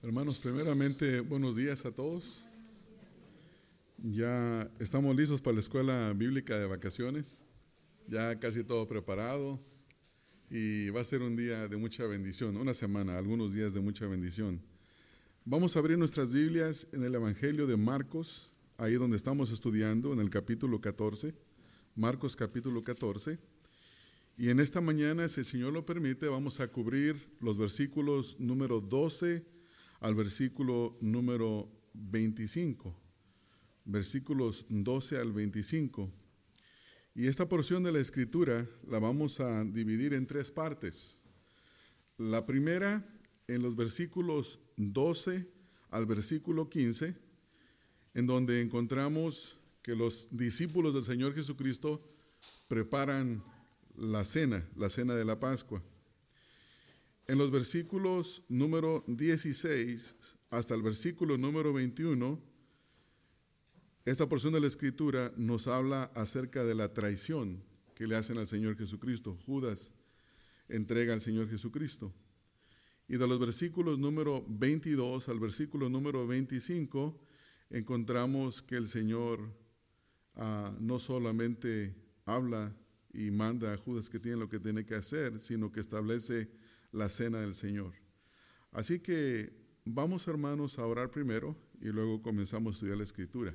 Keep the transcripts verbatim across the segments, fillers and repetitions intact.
Hermanos, primeramente, buenos días a todos. Ya estamos listos para la escuela bíblica de vacaciones, ya casi todo preparado y va a ser un día de mucha bendición, una semana, algunos días de mucha bendición. Vamos a abrir nuestras Biblias en el Evangelio de Marcos, ahí donde estamos estudiando, en el capítulo catorce, Marcos capítulo catorce. Y en esta mañana, si el Señor lo permite, vamos a cubrir los versículos número doce al versículo número veinticinco. Versículos doce al veinticinco. Y esta porción de la Escritura la vamos a dividir en tres partes. La primera, en los versículos doce al versículo quince, en donde encontramos que los discípulos del Señor Jesucristo preparan la cena, la cena de la Pascua. En los versículos número dieciséis hasta el versículo número veintiuno, esta porción de la Escritura nos habla acerca de la traición que le hacen al Señor Jesucristo. Judas entrega al Señor Jesucristo. Y de los versículos número veintidós al versículo número veinticinco, encontramos que el Señor uh, no solamente habla y manda a Judas que tiene lo que tiene que hacer, sino que establece la cena del Señor. Así que vamos, hermanos, a orar primero y luego comenzamos a estudiar la Escritura.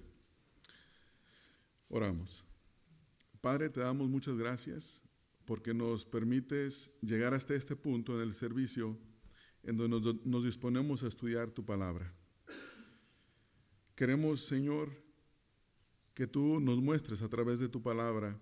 Oramos. Padre, te damos muchas gracias porque nos permites llegar hasta este punto en el servicio en donde nos, nos disponemos a estudiar tu palabra. Queremos, Señor, que tú nos muestres a través de tu palabra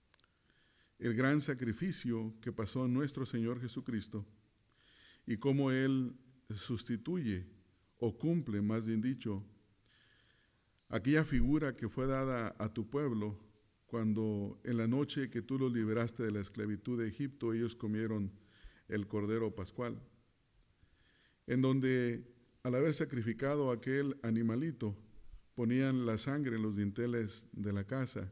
el gran sacrificio que pasó nuestro Señor Jesucristo y cómo Él sustituye o cumple, más bien dicho, aquella figura que fue dada a tu pueblo cuando en la noche que tú los liberaste de la esclavitud de Egipto, ellos comieron el cordero pascual, en donde al haber sacrificado aquel animalito, ponían la sangre en los dinteles de la casa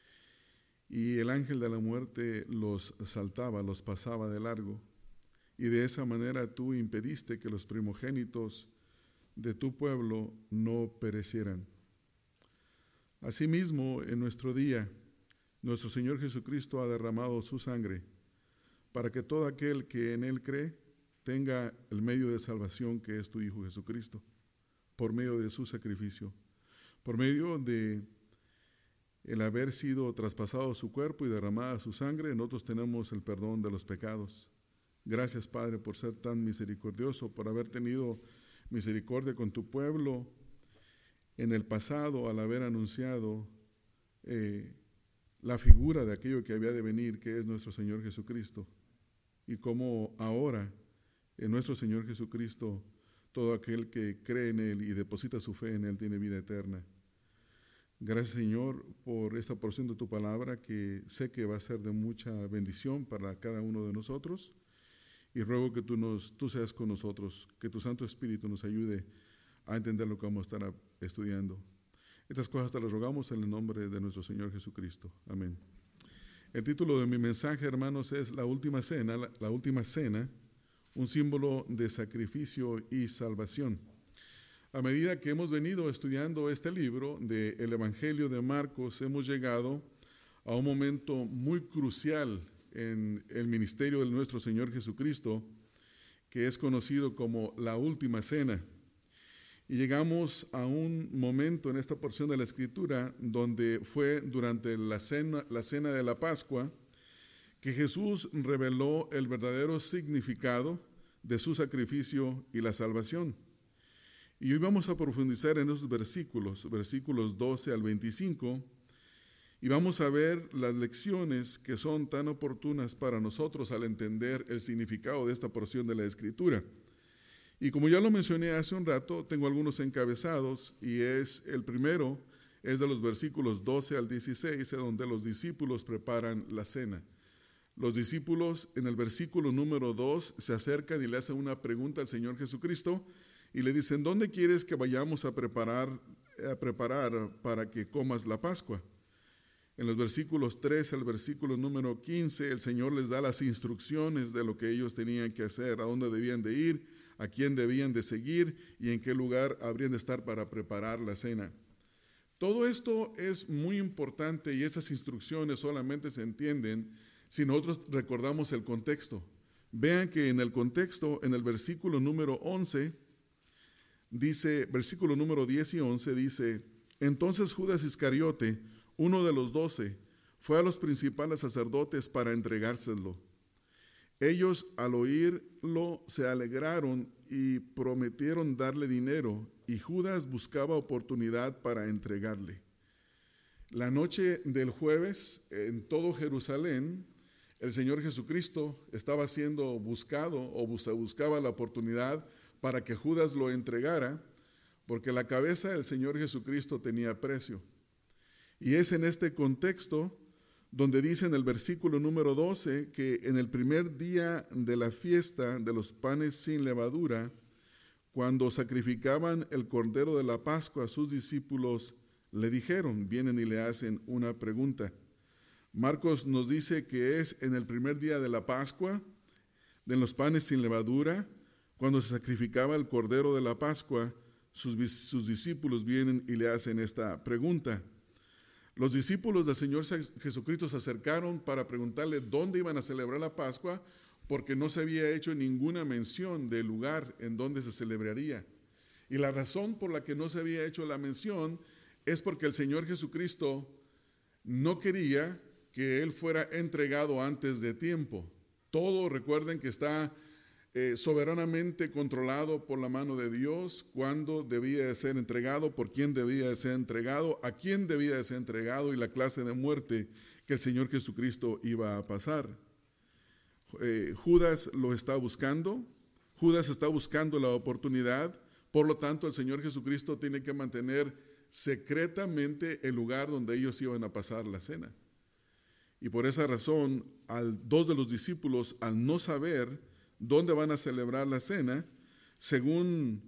y el ángel de la muerte los saltaba, los pasaba de largo. Y de esa manera tú impediste que los primogénitos de tu pueblo no perecieran. Asimismo, en nuestro día, nuestro Señor Jesucristo ha derramado su sangre para que todo aquel que en Él cree tenga el medio de salvación que es tu Hijo Jesucristo, por medio de su sacrificio, por medio de el haber sido traspasado su cuerpo y derramada su sangre, nosotros tenemos el perdón de los pecados. Gracias, Padre, por ser tan misericordioso, por haber tenido misericordia con tu pueblo en el pasado al haber anunciado eh, la figura de aquello que había de venir, que es nuestro Señor Jesucristo. Y como ahora, en nuestro Señor Jesucristo, todo aquel que cree en Él y deposita su fe en Él tiene vida eterna. Gracias, Señor, por esta porción de tu palabra que sé que va a ser de mucha bendición para cada uno de nosotros. Y ruego que tú, nos, tú seas con nosotros, que tu Santo Espíritu nos ayude a entender lo que vamos a estar estudiando. Estas cosas te las rogamos en el nombre de nuestro Señor Jesucristo. Amén. El título de mi mensaje, hermanos, es La Última Cena, la, la Última Cena, un símbolo de sacrificio y salvación. A medida que hemos venido estudiando este libro del Evangelio de Marcos, hemos llegado a un momento muy crucial en el ministerio de nuestro Señor Jesucristo, que es conocido como la Última Cena. Y llegamos a un momento en esta porción de la Escritura donde fue durante la cena, la cena de la Pascua que Jesús reveló el verdadero significado de su sacrificio y la salvación. Y hoy vamos a profundizar en esos versículos, versículos doce al veinticinco, y vamos a ver las lecciones que son tan oportunas para nosotros al entender el significado de esta porción de la Escritura. Y como ya lo mencioné hace un rato, tengo algunos encabezados, y es el primero, es de los versículos doce al dieciséis, en donde los discípulos preparan la cena. Los discípulos en el versículo número dos se acercan y le hacen una pregunta al Señor Jesucristo, y le dicen, ¿dónde quieres que vayamos a preparar, a preparar para que comas la Pascua? En los versículos tres al versículo número quince, el Señor les da las instrucciones de lo que ellos tenían que hacer, a dónde debían de ir, a quién debían de seguir y en qué lugar habrían de estar para preparar la cena. Todo esto es muy importante y esas instrucciones solamente se entienden si nosotros recordamos el contexto. Vean que en el contexto, en el versículo número once, dice, versículo número diez y once, dice: entonces Judas Iscariote, uno de los doce, fue a los principales sacerdotes para entregárselo. Ellos, al oírlo, se alegraron y prometieron darle dinero, y Judas buscaba oportunidad para entregarle. La noche del jueves, en todo Jerusalén, el Señor Jesucristo estaba siendo buscado o buscaba la oportunidad para que Judas lo entregara, porque la cabeza del Señor Jesucristo tenía precio. Y es en este contexto donde dice en el versículo número doce que en el primer día de la fiesta de los panes sin levadura, cuando sacrificaban el cordero de la Pascua, sus discípulos le dijeron, vienen y le hacen una pregunta. Marcos nos dice que es en el primer día de la Pascua, de los panes sin levadura, cuando se sacrificaba el cordero de la Pascua, sus, sus discípulos vienen y le hacen esta pregunta. Los discípulos del Señor Jesucristo se acercaron para preguntarle dónde iban a celebrar la Pascua, porque no se había hecho ninguna mención del lugar en donde se celebraría. Y la razón por la que no se había hecho la mención es porque el Señor Jesucristo no quería que Él fuera entregado antes de tiempo. Todo, recuerden que está eh, soberanamente controlado por la mano de Dios, cuándo debía de ser entregado, por quién debía de ser entregado, a quién debía de ser entregado y la clase de muerte que el Señor Jesucristo iba a pasar. Eh, Judas lo está buscando, Judas está buscando la oportunidad, por lo tanto el Señor Jesucristo tiene que mantener secretamente el lugar donde ellos iban a pasar la cena. Y por esa razón, al dos de los discípulos, al no saber dónde van a celebrar la cena, según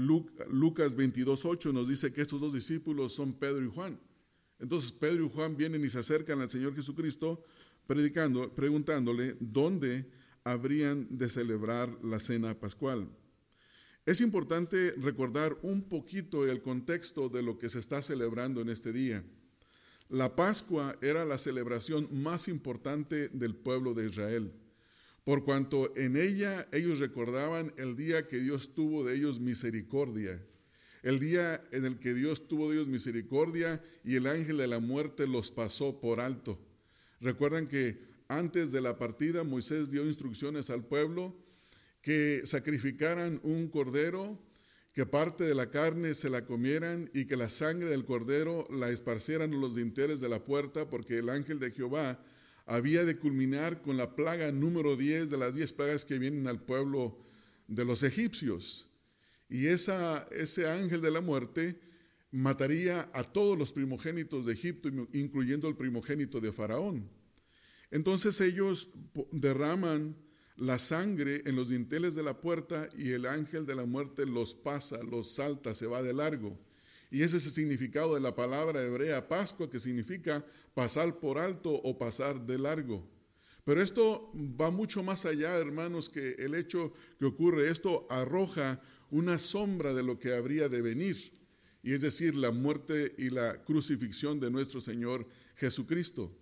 Lucas veintidós ocho nos dice que estos dos discípulos son Pedro y Juan. Entonces Pedro y Juan vienen y se acercan al Señor Jesucristo predicando, preguntándole dónde habrían de celebrar la cena pascual. Es importante recordar un poquito el contexto de lo que se está celebrando en este día. La Pascua era la celebración más importante del pueblo de Israel, por cuanto en ella ellos recordaban el día que Dios tuvo de ellos misericordia, el día en el que Dios tuvo de ellos misericordia y el ángel de la muerte los pasó por alto. Recuerdan que antes de la partida Moisés dio instrucciones al pueblo que sacrificaran un cordero, que parte de la carne se la comieran y que la sangre del cordero la esparcieran en los dinteles de la puerta, porque el ángel de Jehová había de culminar con la plaga número diez de las diez plagas que vienen al pueblo de los egipcios. Y esa, ese ángel de la muerte mataría a todos los primogénitos de Egipto, incluyendo el primogénito de Faraón. Entonces ellos derraman la sangre en los dinteles de la puerta y el ángel de la muerte los pasa, los salta, se va de largo. Y ese es el significado de la palabra hebrea Pascua, que significa pasar por alto o pasar de largo. Pero esto va mucho más allá, hermanos, que el hecho que ocurre. Esto arroja una sombra de lo que habría de venir, y es decir, la muerte y la crucifixión de nuestro Señor Jesucristo.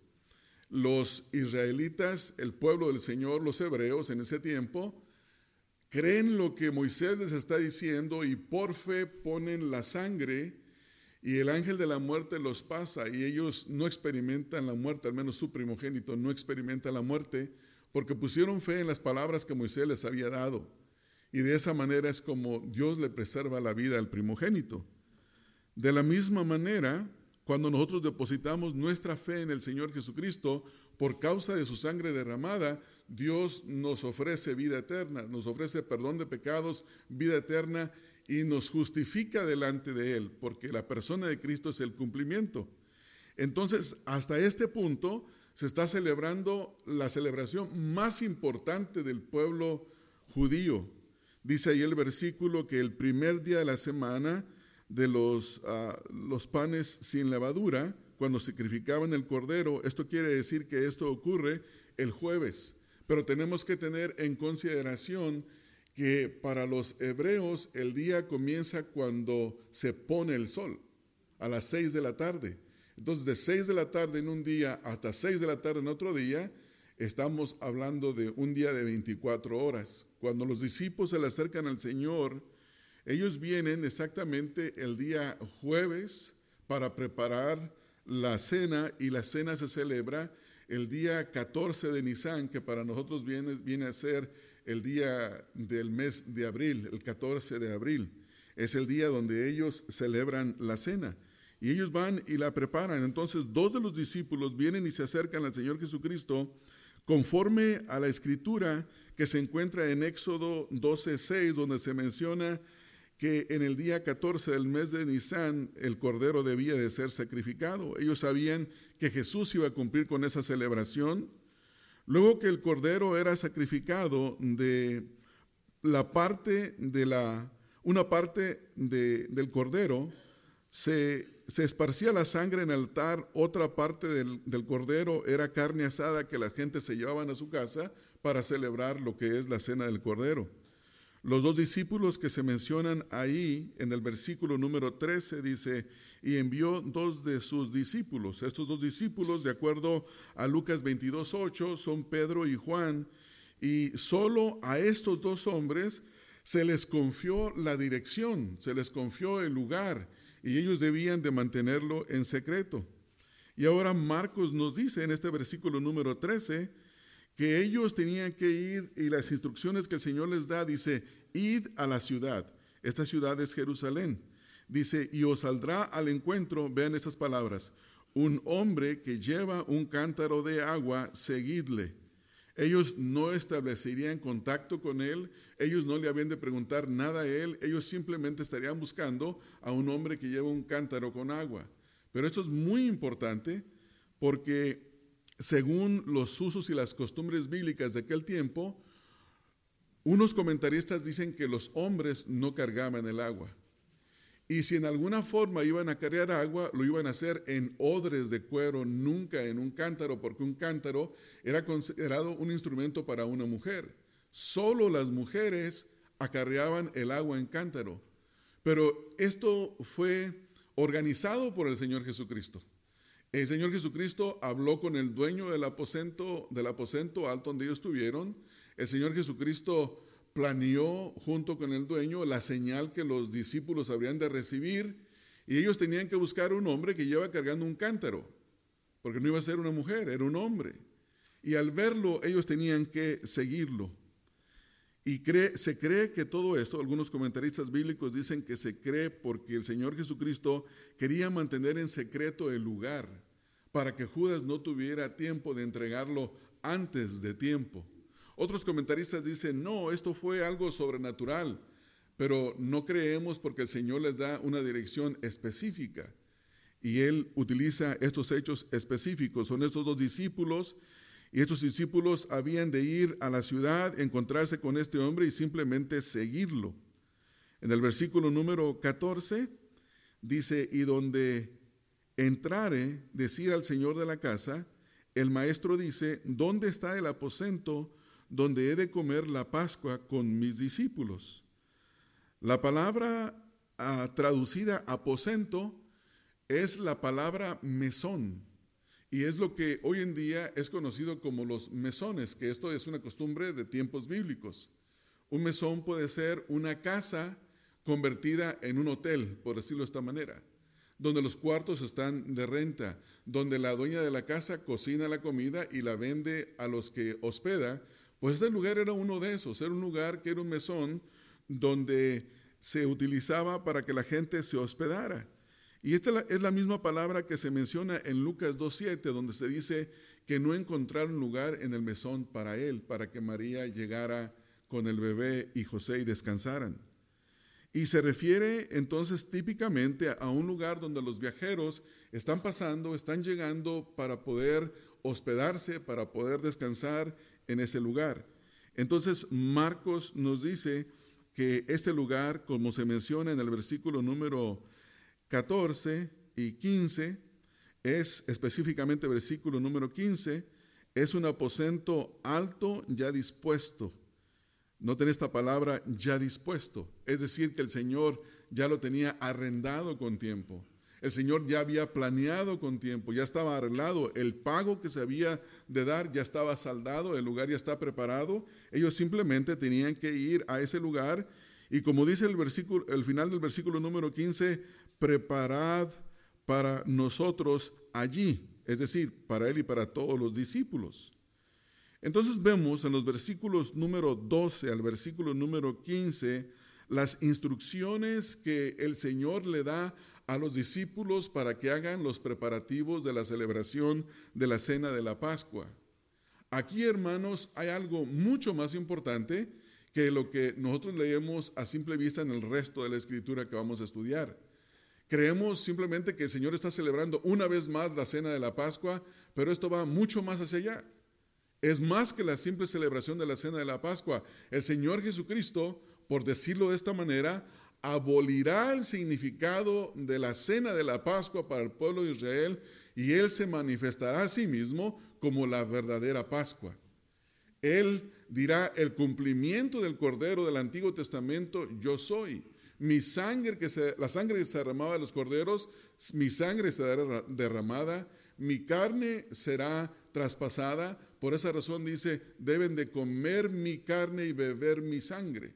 Los israelitas, el pueblo del Señor, los hebreos en ese tiempo, creen lo que Moisés les está diciendo y por fe ponen la sangre y el ángel de la muerte los pasa y ellos no experimentan la muerte, al menos su primogénito no experimenta la muerte porque pusieron fe en las palabras que Moisés les había dado. Y de esa manera es como Dios le preserva la vida al primogénito. De la misma manera, cuando nosotros depositamos nuestra fe en el Señor Jesucristo, por causa de su sangre derramada, Dios nos ofrece vida eterna, nos ofrece perdón de pecados, vida eterna y nos justifica delante de Él, porque la persona de Cristo es el cumplimiento. Entonces, hasta este punto se está celebrando la celebración más importante del pueblo judío. Dice ahí el versículo que el primer día de la semana de los, uh, los panes sin levadura, cuando sacrificaban el cordero, esto quiere decir que esto ocurre el jueves, pero tenemos que tener en consideración que para los hebreos el día comienza cuando se pone el sol, a las seis de la tarde. Entonces, de seis de la tarde en un día hasta seis de la tarde en otro día, estamos hablando de un día de veinticuatro horas. Cuando los discípulos se le acercan al Señor, ellos vienen exactamente el día jueves para preparar la cena, y la cena se celebra el día catorce de Nisan, que para nosotros viene, viene a ser el día del mes de abril, el catorce de abril. Es el día donde ellos celebran la cena. Y ellos van y la preparan. Entonces, dos de los discípulos vienen y se acercan al Señor Jesucristo conforme a la escritura que se encuentra en Éxodo doce seis, donde se menciona que en el día catorce del mes de Nisan el cordero debía de ser sacrificado. Ellos sabían que Jesús iba a cumplir con esa celebración. Luego que el cordero era sacrificado, de la parte de la, una parte de, del cordero, se, se esparcía la sangre en el altar, otra parte del, del cordero era carne asada que la gente se llevaban a su casa para celebrar lo que es la cena del cordero. Los dos discípulos que se mencionan ahí en el versículo número trece dice, y envió dos de sus discípulos. Estos dos discípulos, de acuerdo a Lucas veintidós ocho, son Pedro y Juan, y solo a estos dos hombres se les confió la dirección, se les confió el lugar, y ellos debían de mantenerlo en secreto. Y ahora Marcos nos dice en este versículo número trece, que ellos tenían que ir, y las instrucciones que el Señor les da, dice, id a la ciudad. Esta ciudad es Jerusalén. Dice, y os saldrá al encuentro, vean estas palabras, un hombre que lleva un cántaro de agua, seguidle. Ellos no establecerían contacto con él, ellos no le habían de preguntar nada a él, ellos simplemente estarían buscando a un hombre que lleva un cántaro con agua. Pero esto es muy importante porque según los usos y las costumbres bíblicas de aquel tiempo, unos comentaristas dicen que los hombres no cargaban el agua. Y si en alguna forma iban a cargar agua, lo iban a hacer en odres de cuero, nunca en un cántaro, porque un cántaro era considerado un instrumento para una mujer. Solo las mujeres acarreaban el agua en cántaro. Pero esto fue organizado por el Señor Jesucristo. El Señor Jesucristo habló con el dueño del aposento, del aposento alto donde ellos estuvieron. El Señor Jesucristo planeó junto con el dueño la señal que los discípulos habrían de recibir, y ellos tenían que buscar un hombre que lleva cargando un cántaro, porque no iba a ser una mujer, era un hombre. Y al verlo, ellos tenían que seguirlo. Y cree, se cree que todo esto, algunos comentaristas bíblicos dicen que se cree porque el Señor Jesucristo quería mantener en secreto el lugar, para que Judas no tuviera tiempo de entregarlo antes de tiempo. Otros comentaristas dicen, no, esto fue algo sobrenatural, pero no creemos porque el Señor les da una dirección específica y Él utiliza estos hechos específicos. Son estos dos discípulos, y estos discípulos habían de ir a la ciudad, encontrarse con este hombre y simplemente seguirlo. En el versículo número catorce dice, y donde entrare, decir al Señor de la casa, el maestro dice, ¿dónde está el aposento donde he de comer la Pascua con mis discípulos? La palabra uh, traducida aposento es la palabra mesón, y es lo que hoy en día es conocido como los mesones, que esto es una costumbre de tiempos bíblicos. Un mesón puede ser una casa convertida en un hotel, por decirlo de esta manera, donde los cuartos están de renta, donde la dueña de la casa cocina la comida y la vende a los que hospeda. Pues este lugar era uno de esos, era un lugar que era un mesón donde se utilizaba para que la gente se hospedara. Y esta es la misma palabra que se menciona en Lucas dos siete, donde se dice que no encontraron lugar en el mesón para él, para que María llegara con el bebé y José y descansaran. Y se refiere entonces típicamente a un lugar donde los viajeros están pasando, están llegando para poder hospedarse, para poder descansar en ese lugar. Entonces Marcos nos dice que este lugar, como se menciona en el versículo número catorce y quince, es específicamente versículo número quince, es un aposento alto ya dispuesto. Noten esta palabra, ya dispuesto. Es decir, que el Señor ya lo tenía arrendado con tiempo. El Señor ya había planeado con tiempo, ya estaba arreglado. El pago que se había de dar ya estaba saldado, el lugar ya está preparado. Ellos simplemente tenían que ir a ese lugar. Y como dice el, versículo, el final del versículo número quince, preparad para nosotros allí. Es decir, para Él y para todos los discípulos. Entonces vemos en los versículos número doce al versículo número quince las instrucciones que el Señor le da a los discípulos para que hagan los preparativos de la celebración de la cena de la Pascua. Aquí, hermanos, hay algo mucho más importante que lo que nosotros leemos a simple vista en el resto de la Escritura que vamos a estudiar. Creemos simplemente que el Señor está celebrando una vez más la cena de la Pascua, pero esto va mucho más hacia allá. Es más que la simple celebración de la cena de la Pascua. El Señor Jesucristo, por decirlo de esta manera, abolirá el significado de la cena de la Pascua para el pueblo de Israel y Él se manifestará a sí mismo como la verdadera Pascua. Él dirá el cumplimiento del Cordero del Antiguo Testamento, yo soy. Mi sangre, que se, la sangre que se derramaba de los corderos, mi sangre será derramada, mi carne será traspasada. Por esa razón dice, deben de comer mi carne y beber mi sangre.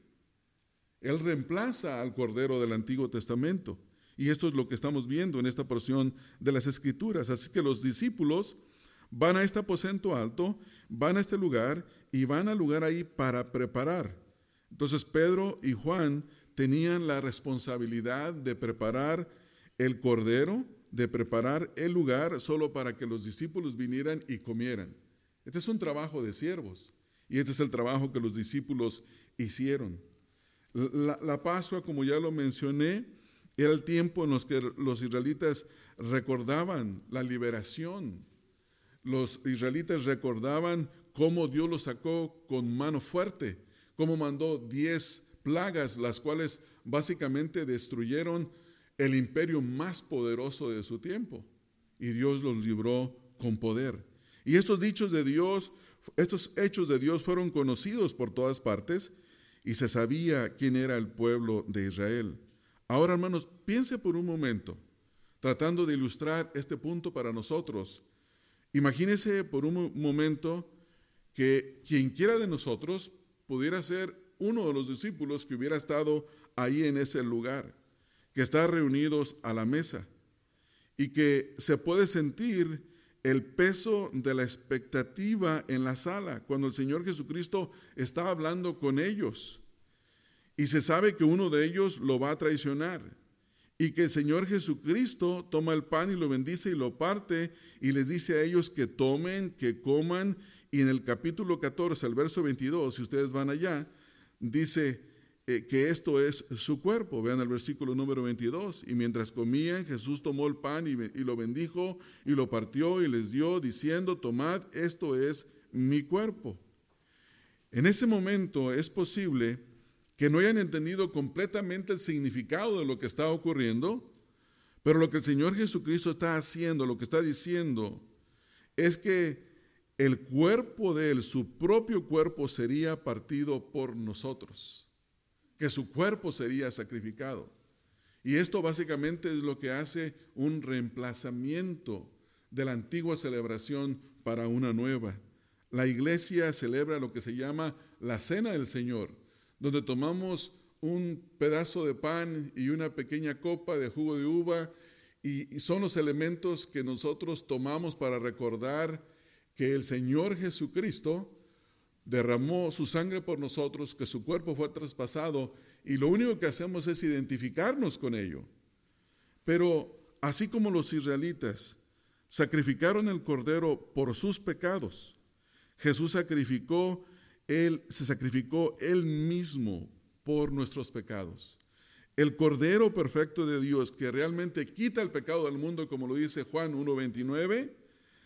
Él reemplaza al Cordero del Antiguo Testamento. Y esto es lo que estamos viendo en esta porción de las Escrituras. Así que los discípulos van a este aposento alto, van a este lugar y van al lugar ahí para preparar. Entonces Pedro y Juan tenían la responsabilidad de preparar el Cordero, de preparar el lugar solo para que los discípulos vinieran y comieran. Este es un trabajo de siervos y este es el trabajo que los discípulos hicieron. La, la Pascua, como ya lo mencioné, era el tiempo en los que los israelitas recordaban la liberación. Los israelitas recordaban cómo Dios los sacó con mano fuerte, cómo mandó diez plagas, las cuales básicamente destruyeron el imperio más poderoso de su tiempo. Y Dios los libró con poder. Y estos dichos de Dios, estos hechos de Dios fueron conocidos por todas partes y se sabía quién era el pueblo de Israel. Ahora, hermanos, piense por un momento, tratando de ilustrar este punto para nosotros. Imagínese por un momento que quien quiera de nosotros pudiera ser uno de los discípulos que hubiera estado ahí en ese lugar, que está reunidos a la mesa y que se puede sentir el peso de la expectativa en la sala cuando el Señor Jesucristo está hablando con ellos y se sabe que uno de ellos lo va a traicionar y que el Señor Jesucristo toma el pan y lo bendice y lo parte y les dice a ellos que tomen, que coman. Y en el capítulo catorce, el verso veintidós, si ustedes van allá, dice eh, que esto es su cuerpo. Vean el versículo número veintidós. Y mientras comían, Jesús tomó el pan y, y lo bendijo y lo partió y les dio, diciendo, tomad, esto es mi cuerpo. En ese momento es posible que no hayan entendido completamente el significado de lo que está ocurriendo, pero lo que el Señor Jesucristo está haciendo, lo que está diciendo, es que el cuerpo de Él, su propio cuerpo, sería partido por nosotros, que su cuerpo sería sacrificado. Y esto básicamente es lo que hace un reemplazamiento de la antigua celebración para una nueva. La iglesia celebra lo que se llama la Cena del Señor, donde tomamos un pedazo de pan y una pequeña copa de jugo de uva, y, y son los elementos que nosotros tomamos para recordar que el Señor Jesucristo derramó su sangre por nosotros, que su cuerpo fue traspasado, y lo único que hacemos es identificarnos con ello. Pero así como los israelitas sacrificaron el cordero por sus pecados, Jesús sacrificó, él se sacrificó él mismo por nuestros pecados. El Cordero perfecto de Dios, que realmente quita el pecado del mundo, como lo dice Juan uno veintinueve,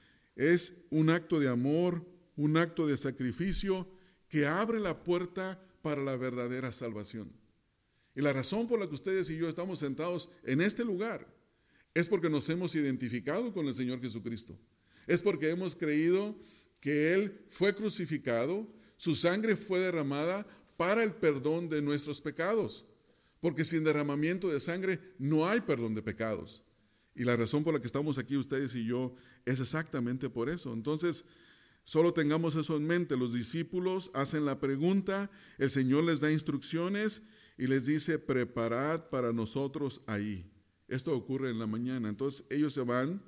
es un acto de amor, un acto de sacrificio que abre la puerta para la verdadera salvación. Y la razón por la que ustedes y yo estamos sentados en este lugar es porque nos hemos identificado con el Señor Jesucristo. Es porque hemos creído que Él fue crucificado, su sangre fue derramada para el perdón de nuestros pecados, porque sin derramamiento de sangre no hay perdón de pecados. Y la razón por la que estamos aquí ustedes y yo es exactamente por eso. Entonces, solo tengamos eso en mente. Los discípulos hacen la pregunta, el Señor les da instrucciones y les dice, preparad para nosotros ahí. Esto ocurre en la mañana. Entonces ellos se van,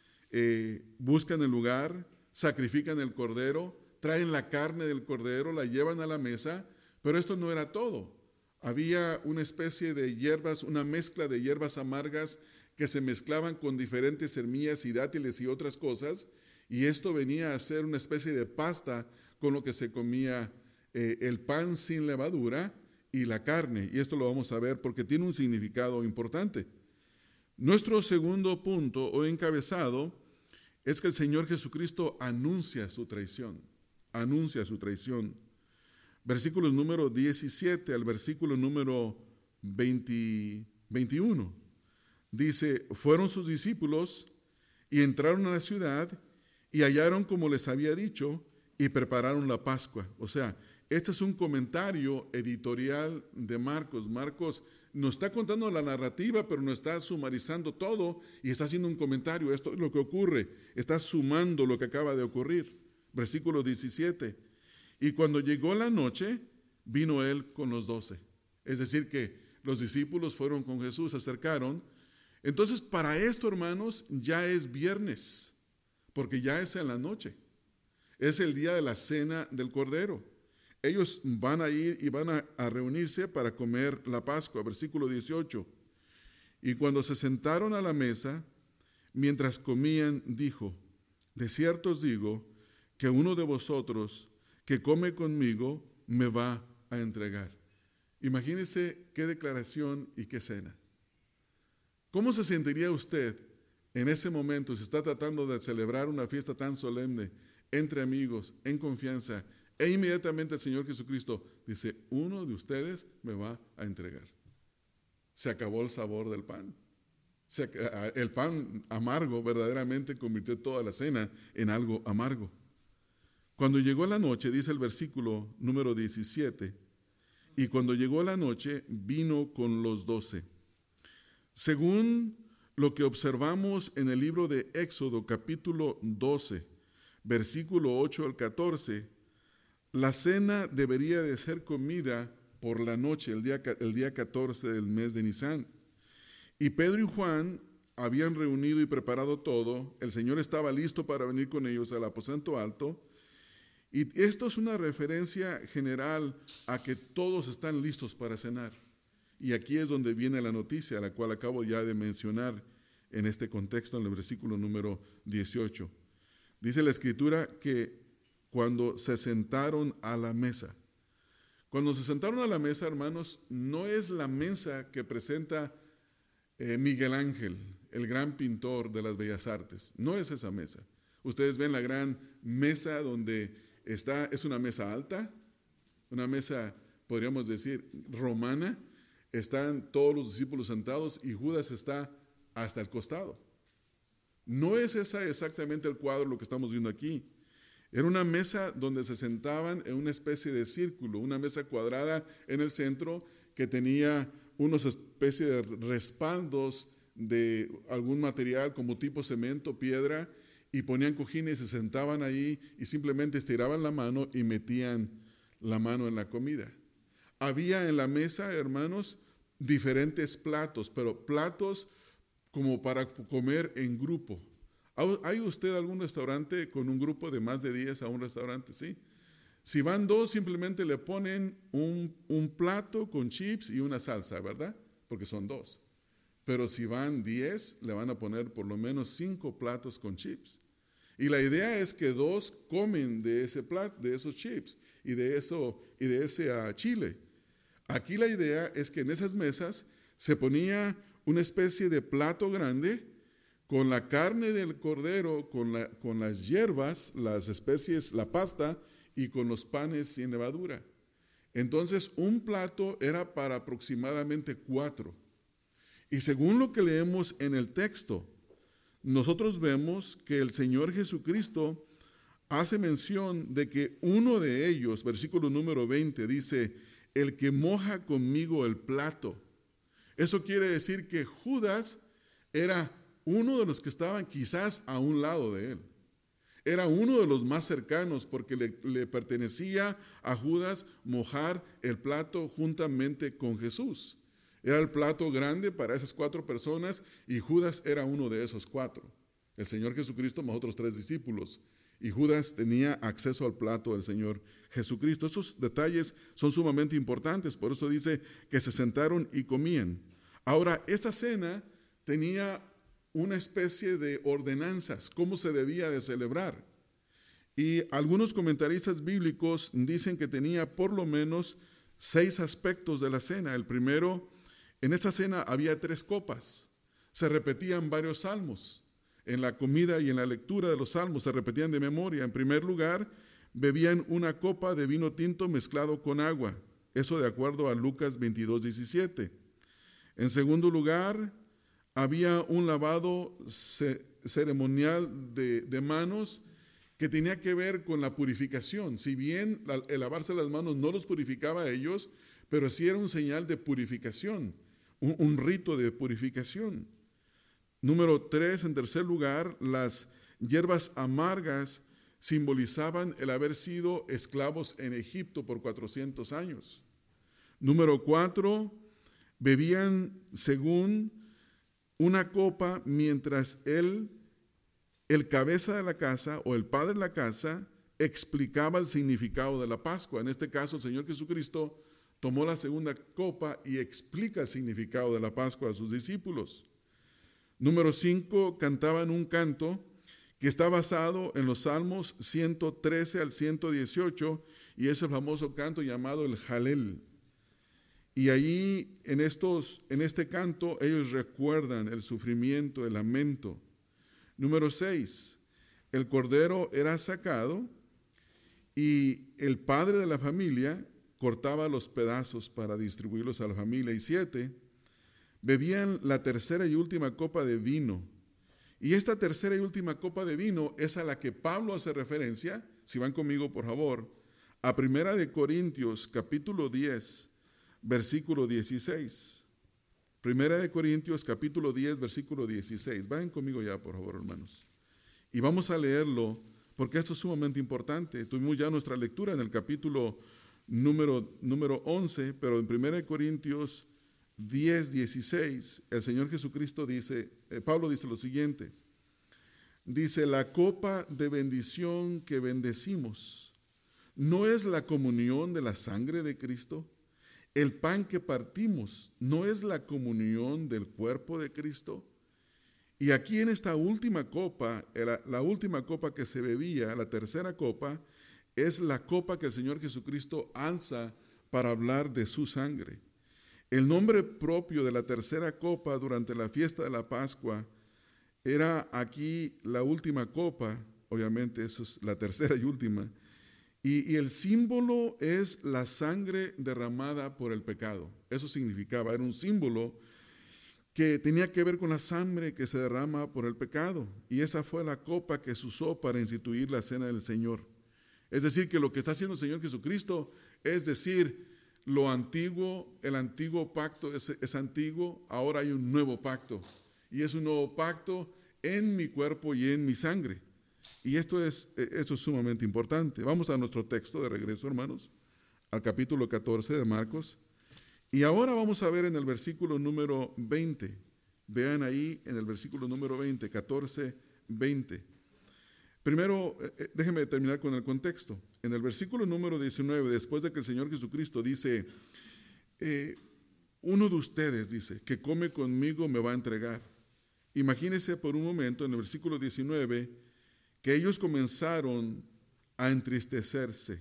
eh, buscan el lugar, sacrifican el cordero, traen la carne del cordero, la llevan a la mesa, pero esto no era todo. Había una especie de hierbas, una mezcla de hierbas amargas que se mezclaban con diferentes semillas y dátiles y otras cosas, y esto venía a ser una especie de pasta con lo que se comía eh, el pan sin levadura y la carne, y esto lo vamos a ver porque tiene un significado importante. Nuestro segundo punto o encabezado es que el Señor Jesucristo anuncia su traición, anuncia su traición. Versículos número diecisiete al versículo número veinte, veintiuno. Dice, fueron sus discípulos y entraron a la ciudad y hallaron como les había dicho y prepararon la Pascua. O sea, este es un comentario editorial de Marcos. Marcos nos está contando la narrativa, pero nos está sumarizando todo y está haciendo un comentario. Esto es lo que ocurre. Está sumando lo que acaba de ocurrir. Versículo diecisiete. Y cuando llegó la noche, vino él con los doce. Es decir, que los discípulos fueron con Jesús, se acercaron. Entonces, para esto, hermanos, ya es viernes, porque ya es en la noche. Es el día de la cena del Cordero. Ellos van a ir y van a, a reunirse para comer la Pascua. Versículo dieciocho. Y cuando se sentaron a la mesa, mientras comían, dijo, de cierto os digo que uno de vosotros que come conmigo me va a entregar. Imagínese qué declaración y qué cena. ¿Cómo se sentiría usted en ese momento si está tratando de celebrar una fiesta tan solemne entre amigos, en confianza, e inmediatamente el Señor Jesucristo dice, uno de ustedes me va a entregar? Se acabó el sabor del pan. Se, el pan amargo verdaderamente convirtió toda la cena en algo amargo. Cuando llegó la noche, dice el versículo número diecisiete, y cuando llegó la noche, vino con los doce. Según lo que observamos en el libro de Éxodo, capítulo doce, versículo ocho al catorce, la cena debería de ser comida por la noche, el día, el día catorce del mes de Nisán. Y Pedro y Juan habían reunido y preparado todo. El Señor estaba listo para venir con ellos al aposento alto. Y esto es una referencia general a que todos están listos para cenar. Y aquí es donde viene la noticia, la cual acabo ya de mencionar en este contexto, en el versículo número dieciocho. Dice la Escritura que cuando se sentaron a la mesa. Cuando se sentaron a la mesa, hermanos, no es la mesa que presenta eh, Miguel Ángel, el gran pintor de las bellas artes. No es esa mesa. Ustedes ven la gran mesa donde está, es una mesa alta, una mesa, podríamos decir, romana. Están todos los discípulos sentados y Judas está hasta el costado. No es esa exactamente el cuadro lo que estamos viendo aquí. Era una mesa donde se sentaban en una especie de círculo, una mesa cuadrada en el centro que tenía unos especie de respaldos de algún material como tipo cemento, piedra, y ponían cojines y se sentaban ahí y simplemente estiraban la mano y metían la mano en la comida. Había en la mesa, hermanos, diferentes platos, pero platos como para comer en grupo. ¿Hay usted algún restaurante con un grupo de más de diez a un restaurante? Sí. Si van dos, simplemente le ponen un, un plato con chips y una salsa, ¿verdad? Porque son dos. Pero si van diez, le van a poner por lo menos cinco platos con chips. Y la idea es que dos comen de ese plato, de esos chips y de, eso, y de ese uh, chile. Aquí la idea es que en esas mesas se ponía una especie de plato grande con la carne del cordero, con, la, con las hierbas, las especies, la pasta y con los panes sin levadura. Entonces un plato era para aproximadamente cuatro. Y según lo que leemos en el texto, nosotros vemos que el Señor Jesucristo hace mención de que uno de ellos, versículo número veinte, dice, el que moja conmigo el plato. Eso quiere decir que Judas era uno de los que estaban quizás a un lado de él. Era uno de los más cercanos porque le, le pertenecía a Judas mojar el plato juntamente con Jesús. Era el plato grande para esas cuatro personas y Judas era uno de esos cuatro. El Señor Jesucristo más otros tres discípulos. Y Judas tenía acceso al plato del Señor Jesucristo. Estos detalles son sumamente importantes, por eso dice que se sentaron y comían. Ahora, esta cena tenía una especie de ordenanzas, cómo se debía de celebrar. Y algunos comentaristas bíblicos dicen que tenía por lo menos seis aspectos de la cena. El primero, en esta cena había tres copas, se repetían varios salmos. En la comida y en la lectura de los salmos se repetían de memoria. En primer lugar, bebían una copa de vino tinto mezclado con agua. Eso de acuerdo a Lucas veintidós, diecisiete. En segundo lugar, había un lavado ceremonial de, de manos que tenía que ver con la purificación. Si bien la, el lavarse las manos no los purificaba a ellos, pero sí era un señal de purificación, un, un rito de purificación. Número tres, en tercer lugar, las hierbas amargas simbolizaban el haber sido esclavos en Egipto por cuatrocientos años. Número cuatro, bebían según una copa mientras él, el cabeza de la casa o el padre de la casa, explicaba el significado de la Pascua. En este caso, el Señor Jesucristo tomó la segunda copa y explica el significado de la Pascua a sus discípulos. Número cinco, cantaban un canto que está basado en los Salmos ciento trece al ciento dieciocho y es el famoso canto llamado el Jalel. Y ahí en, estos, en este canto ellos recuerdan el sufrimiento, el lamento. Número seis, el cordero era sacado y el padre de la familia cortaba los pedazos para distribuirlos a la familia. Y siete, bebían la tercera y última copa de vino. Y esta tercera y última copa de vino es a la que Pablo hace referencia, si van conmigo por favor, a Primera de Corintios capítulo diez, versículo dieciséis. Primera de Corintios capítulo diez, versículo dieciséis. Vayan conmigo ya, por favor, hermanos. Y vamos a leerlo porque esto es sumamente importante. Tuvimos ya nuestra lectura en el capítulo número, número once, pero en Primera de Corintios diez, dieciséis, el Señor Jesucristo dice, eh, Pablo dice lo siguiente. Dice, la copa de bendición que bendecimos, ¿no es la comunión de la sangre de Cristo? El pan que partimos, ¿no es la comunión del cuerpo de Cristo? Y aquí en esta última copa, la, la última copa que se bebía, la tercera copa, es la copa que el Señor Jesucristo alza para hablar de su sangre. El nombre propio de la tercera copa durante la fiesta de la Pascua era aquí la última copa, obviamente eso es la tercera y última, y, y el símbolo es la sangre derramada por el pecado. Eso significaba, era un símbolo que tenía que ver con la sangre que se derrama por el pecado, y esa fue la copa que se usó para instituir la cena del Señor. Es decir, que lo que está haciendo el Señor Jesucristo es decir, lo antiguo, el antiguo pacto es, es antiguo, ahora hay un nuevo pacto. Y es un nuevo pacto en mi cuerpo y en mi sangre. Y esto es, esto es sumamente importante. Vamos a nuestro texto de regreso, hermanos, al capítulo catorce de Marcos. Y ahora vamos a ver en el versículo número veinte. Vean ahí en el versículo número veinte, catorce, veinte. Primero, eh, déjenme terminar con el contexto. En el versículo número diecinueve, después de que el Señor Jesucristo dice, eh, uno de ustedes, dice, que come conmigo me va a entregar. Imagínense por un momento en el versículo diecinueve que ellos comenzaron a entristecerse.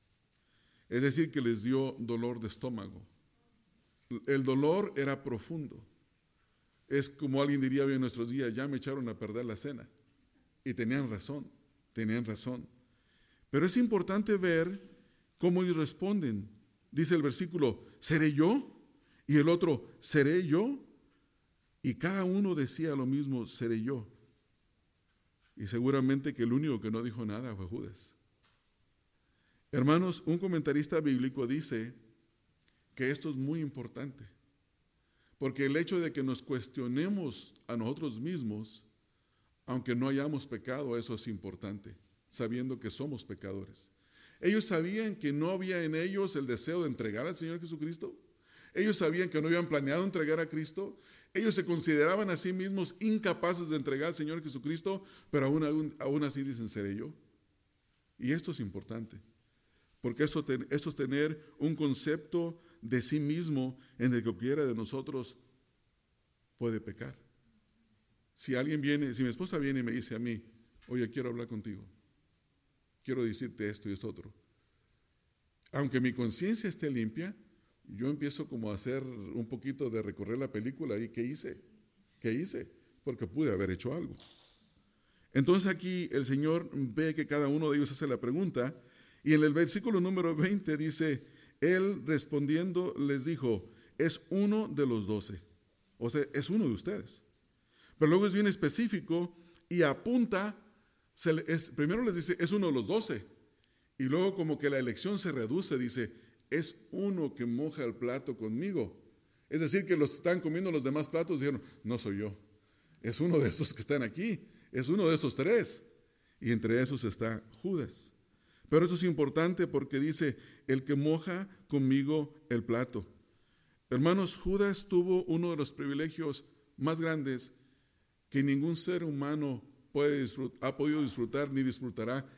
Es decir, que les dio dolor de estómago. El dolor era profundo. Es como alguien diría hoy en nuestros días, ya me echaron a perder la cena. Y tenían razón, tenían razón. Pero es importante ver cómo ellos responden. Dice el versículo, ¿seré yo? Y el otro, ¿seré yo? Y cada uno decía lo mismo, seré yo. Y seguramente que el único que no dijo nada fue Judas. Hermanos, un comentarista bíblico dice que esto es muy importante, porque el hecho de que nos cuestionemos a nosotros mismos, aunque no hayamos pecado, eso es importante, sabiendo que somos pecadores. Ellos sabían que no había en ellos el deseo de entregar al Señor Jesucristo. Ellos sabían que no habían planeado entregar a Cristo. Ellos se consideraban a sí mismos incapaces de entregar al Señor Jesucristo, pero aún, aún, aún así dicen, ¿seré yo? Y esto es importante, porque esto, esto es tener un concepto de sí mismo en el que cualquiera de nosotros puede pecar. Si alguien viene, si mi esposa viene y me dice a mí, oye, quiero hablar contigo, quiero decirte esto y esto otro, aunque mi conciencia esté limpia, yo empiezo como a hacer un poquito de recorrer la película y ¿qué hice? ¿Qué hice? Porque pude haber hecho algo. Entonces aquí el Señor ve que cada uno de ellos hace la pregunta y en el versículo número veinte dice, Él respondiendo les dijo, es uno de los doce, o sea, es uno de ustedes. Pero luego es bien específico y apunta, se le, es, primero les dice, es uno de los doce, y luego como que la elección se reduce, dice, es uno que moja el plato conmigo. Es decir, que los están comiendo los demás platos, dijeron, no soy yo, es uno de esos que están aquí, es uno de esos tres, y entre esos está Judas. Pero eso es importante porque dice, el que moja conmigo el plato. Hermanos, Judas tuvo uno de los privilegios más grandes que ningún ser humano puede disfrutar, ha podido disfrutar ni disfrutará,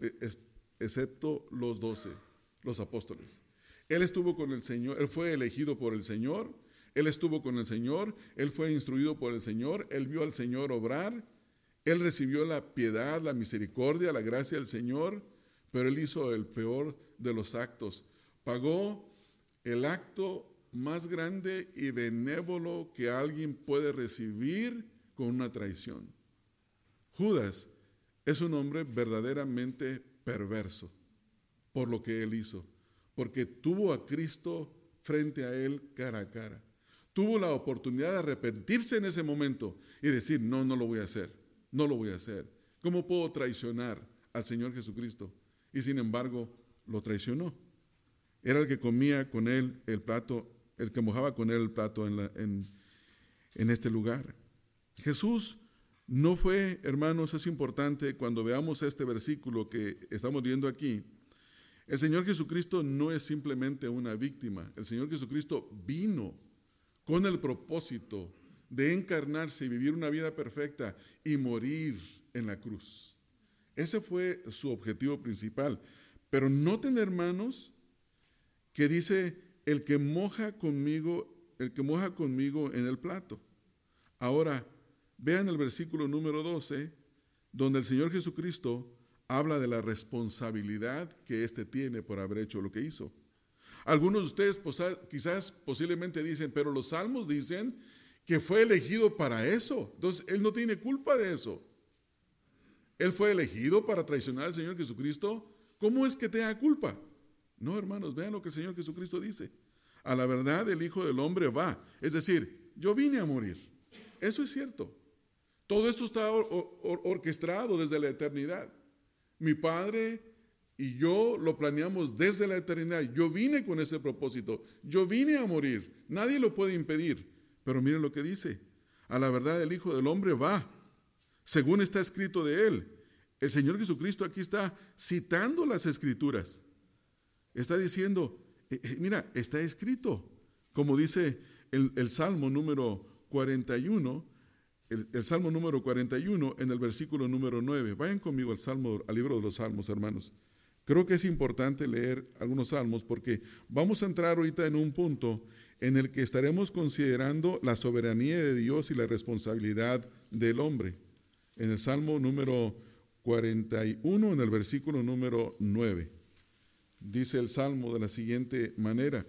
excepto los doce, los apóstoles. Él estuvo con el Señor, él fue elegido por el Señor, él estuvo con el Señor, él fue instruido por el Señor, él vio al Señor obrar, él recibió la piedad, la misericordia, la gracia del Señor, pero él hizo el peor de los actos. Pagó el acto más grande y benévolo que alguien puede recibir con una traición. Judas es un hombre verdaderamente perverso por lo que él hizo, porque tuvo a Cristo frente a él cara a cara. Tuvo la oportunidad de arrepentirse en ese momento y decir, no, no lo voy a hacer, no lo voy a hacer. ¿Cómo puedo traicionar al Señor Jesucristo? Y sin embargo, lo traicionó. Era el que comía con él el plato, el que mojaba con él el plato en, la, en, en este lugar. Jesús no fue, hermanos, es importante cuando veamos este versículo que estamos viendo aquí. El Señor Jesucristo no es simplemente una víctima. El Señor Jesucristo vino con el propósito de encarnarse y vivir una vida perfecta y morir en la cruz. Ese fue su objetivo principal. Pero noten, hermanos, que dice, el que moja conmigo, el que moja conmigo en el plato. Ahora, vean el versículo número doce, donde el Señor Jesucristo habla de la responsabilidad que éste tiene por haber hecho lo que hizo. Algunos de ustedes quizás posiblemente dicen, pero los salmos dicen que fue elegido para eso. Entonces, él no tiene culpa de eso. Él fue elegido para traicionar al Señor Jesucristo. ¿Cómo es que tenga culpa? No, hermanos, vean lo que el Señor Jesucristo dice. A la verdad, el Hijo del Hombre va. Es decir, yo vine a morir. Eso es cierto. Todo esto está or- or- orquestado desde la eternidad. Mi Padre y yo lo planeamos desde la eternidad. Yo vine con ese propósito. Yo vine a morir. Nadie lo puede impedir. Pero miren lo que dice. A la verdad, el Hijo del Hombre va, según está escrito de él. El Señor Jesucristo aquí está citando las Escrituras. Está diciendo, eh, eh, mira, está escrito. Como dice el, el Salmo número cuarenta y uno, el, el Salmo número cuarenta y uno en el versículo número nueve. Vayan conmigo al, Salmo, al libro de los Salmos, hermanos. Creo que es importante leer algunos salmos porque vamos a entrar ahorita en un punto en el que estaremos considerando la soberanía de Dios y la responsabilidad del hombre. En el Salmo número cuarenta y uno, en el versículo número nueve, dice el Salmo de la siguiente manera: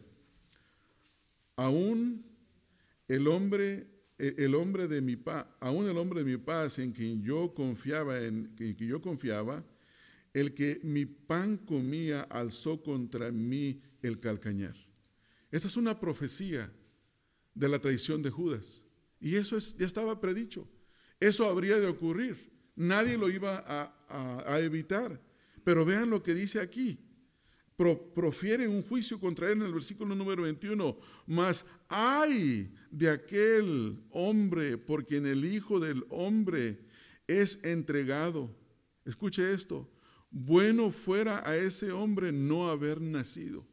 aún el hombre, el hombre de mi paz, aún el hombre de mi paz en quien yo confiaba, en, en quien yo confiaba, el que mi pan comía, alzó contra mí el calcañar. Esa es una profecía de la traición de Judas. Y eso es, ya estaba predicho. Eso habría de ocurrir. Nadie lo iba a, a, a evitar. Pero vean lo que dice aquí. pro, profiere un juicio contra él en el versículo número veintiuno. Mas ay de aquel hombre por quien el Hijo del Hombre es entregado. Escuche esto. Bueno fuera a ese hombre no haber nacido.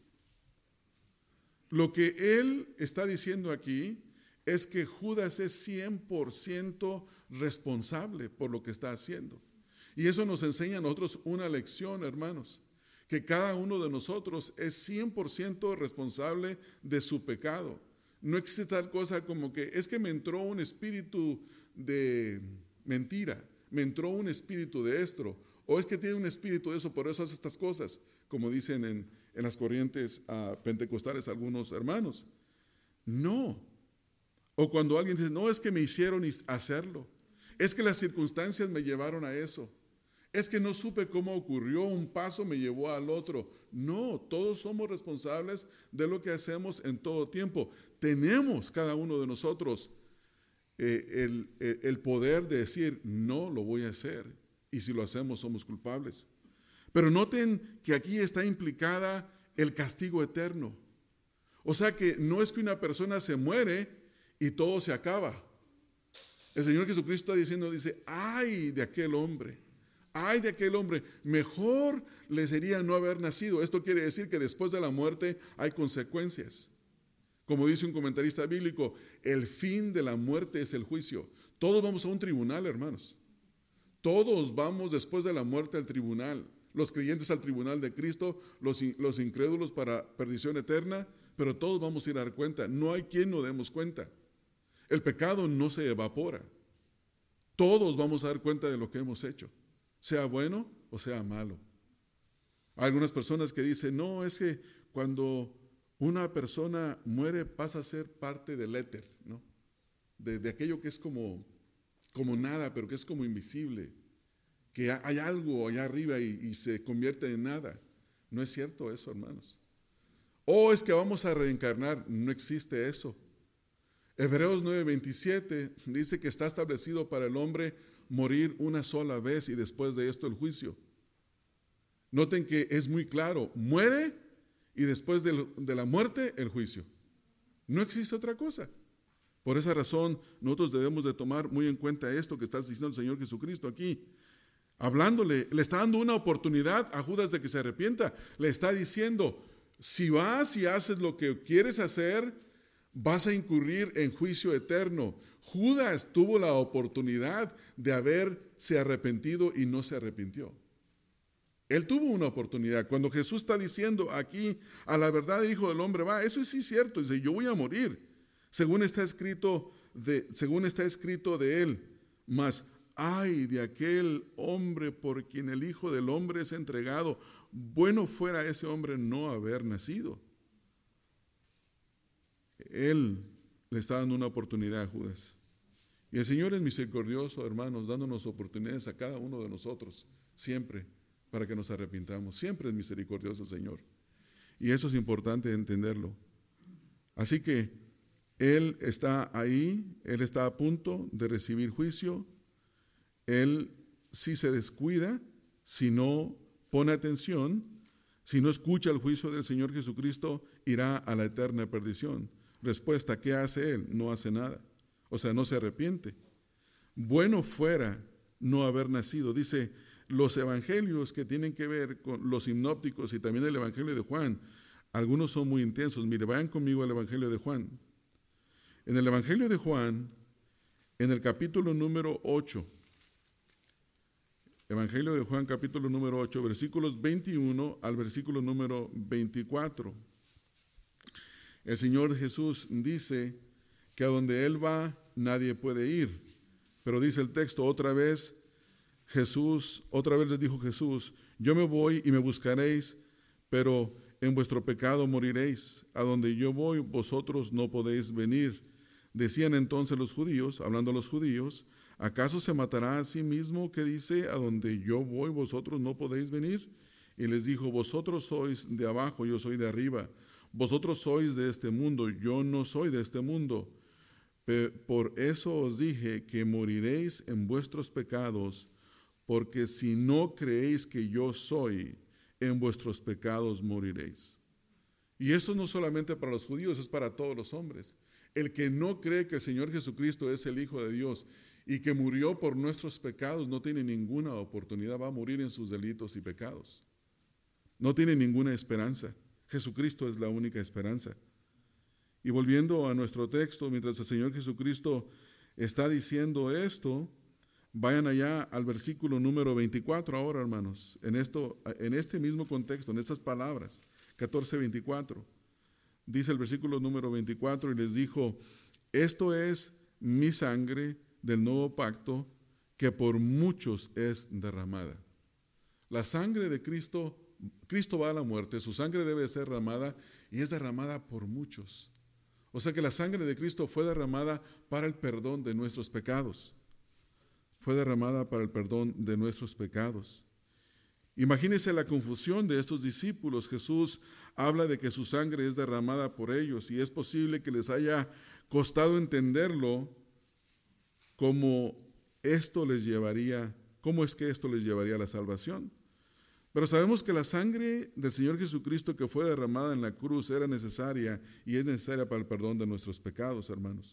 Lo que él está diciendo aquí es que Judas es cien por ciento responsable por lo que está haciendo. Y eso nos enseña a nosotros una lección, hermanos, que cada uno de nosotros es cien por ciento responsable de su pecado. No existe tal cosa como que es que me entró un espíritu de mentira, me entró un espíritu de esto, o es que tiene un espíritu de eso, por eso hace estas cosas, como dicen en, en las corrientes uh, pentecostales algunos hermanos. No. O cuando alguien dice, no, es que me hicieron hacerlo, es que las circunstancias me llevaron a eso, es que no supe cómo ocurrió, un paso me llevó al otro. No, todos somos responsables de lo que hacemos en todo tiempo. Tenemos cada uno de nosotros eh, el, el, el poder de decir, no lo voy a hacer, y si lo hacemos somos culpables. Pero noten que aquí está implicada el castigo eterno. O sea que no es que una persona se muere y todo se acaba. El Señor Jesucristo está diciendo, dice, ay de aquel hombre, ay de aquel hombre, mejor le sería no haber nacido. Esto quiere decir que después de la muerte hay consecuencias. Como dice un comentarista bíblico, el fin de la muerte es el juicio. Todos vamos a un tribunal, hermanos. Todos vamos después de la muerte al tribunal. Los creyentes al tribunal de Cristo, los, los incrédulos para perdición eterna, pero todos vamos a ir a dar cuenta. No hay quien no demos cuenta. El pecado no se evapora. Todos vamos a dar cuenta de lo que hemos hecho, sea bueno o sea malo. Hay algunas personas que dicen, no, es que cuando una persona muere pasa a ser parte del éter, ¿no? De, de aquello que es como, como nada, pero que es como invisible, que hay algo allá arriba y, y se convierte en nada. No es cierto eso, hermanos. O es que vamos a reencarnar, no existe eso. Hebreos nueve veintisiete dice que está establecido para el hombre morir una sola vez y después de esto el juicio. Noten que es muy claro, muere y después de, de la muerte el juicio. No existe otra cosa. Por esa razón nosotros debemos de tomar muy en cuenta esto que está diciendo el Señor Jesucristo aquí. Hablándole, le está dando una oportunidad a Judas de que se arrepienta. Le está diciendo, si vas y haces lo que quieres hacer, vas a incurrir en juicio eterno. Judas tuvo la oportunidad de haberse arrepentido y no se arrepintió. Él tuvo una oportunidad. Cuando Jesús está diciendo aquí, a la verdad el Hijo del Hombre va, eso sí es cierto, dice, yo voy a morir, según está escrito de, según está escrito de él, mas ay de aquel hombre por quien el Hijo del Hombre es entregado, bueno fuera ese hombre no haber nacido. Él le está dando una oportunidad a Judas. Y el Señor es misericordioso, hermanos, dándonos oportunidades a cada uno de nosotros, siempre, para que nos arrepintamos. Siempre es misericordioso el Señor. Y eso es importante entenderlo. Así que Él está ahí, Él está a punto de recibir juicio. Él, si se descuida, si no pone atención, si no escucha el juicio del Señor Jesucristo, irá a la eterna perdición. Respuesta, ¿qué hace él? No hace nada. O sea, no se arrepiente. Bueno fuera no haber nacido. Dice, los evangelios que tienen que ver con los sinópticos y también el evangelio de Juan, algunos son muy intensos. Mire, vayan conmigo al evangelio de Juan. En el evangelio de Juan, en el capítulo número ocho, evangelio de Juan, capítulo número ocho, versículos veintiuno al versículo número veinticuatro. El Señor Jesús dice que a donde Él va nadie puede ir. Pero dice el texto otra vez, Jesús, otra vez les dijo Jesús, yo me voy y me buscaréis, pero en vuestro pecado moriréis. A donde yo voy vosotros no podéis venir. Decían entonces los judíos, hablando a los judíos, ¿acaso se matará a sí mismo que dice, a donde yo voy vosotros no podéis venir? Y les dijo, vosotros sois de abajo, yo soy de arriba. Vosotros sois de este mundo, yo no soy de este mundo. Por eso os dije que moriréis en vuestros pecados, porque si no creéis que yo soy, en vuestros pecados moriréis. Y eso no solamente para los judíos, es para todos los hombres. El que no cree que el Señor Jesucristo es el Hijo de Dios y que murió por nuestros pecados no tiene ninguna oportunidad, va a morir en sus delitos y pecados. No tiene ninguna esperanza. Jesucristo es la única esperanza. Y volviendo a nuestro texto, mientras el Señor Jesucristo está diciendo esto, vayan allá al versículo número veinticuatro ahora, hermanos, en, esto, en este mismo contexto, en estas palabras, catorce veinticuatro. Dice el versículo número veinticuatro, y les dijo, esto es mi sangre del nuevo pacto, que por muchos es derramada. La sangre de Cristo, Cristo va a la muerte, su sangre debe ser derramada, y es derramada por muchos. O sea que la sangre de Cristo fue derramada para el perdón de nuestros pecados. Fue derramada para el perdón de nuestros pecados. Imagínense la confusión de estos discípulos. Jesús habla de que su sangre es derramada por ellos y es posible que les haya costado entenderlo como esto les llevaría, cómo es que esto les llevaría a la salvación. Pero sabemos que la sangre del Señor Jesucristo que fue derramada en la cruz era necesaria y es necesaria para el perdón de nuestros pecados, hermanos.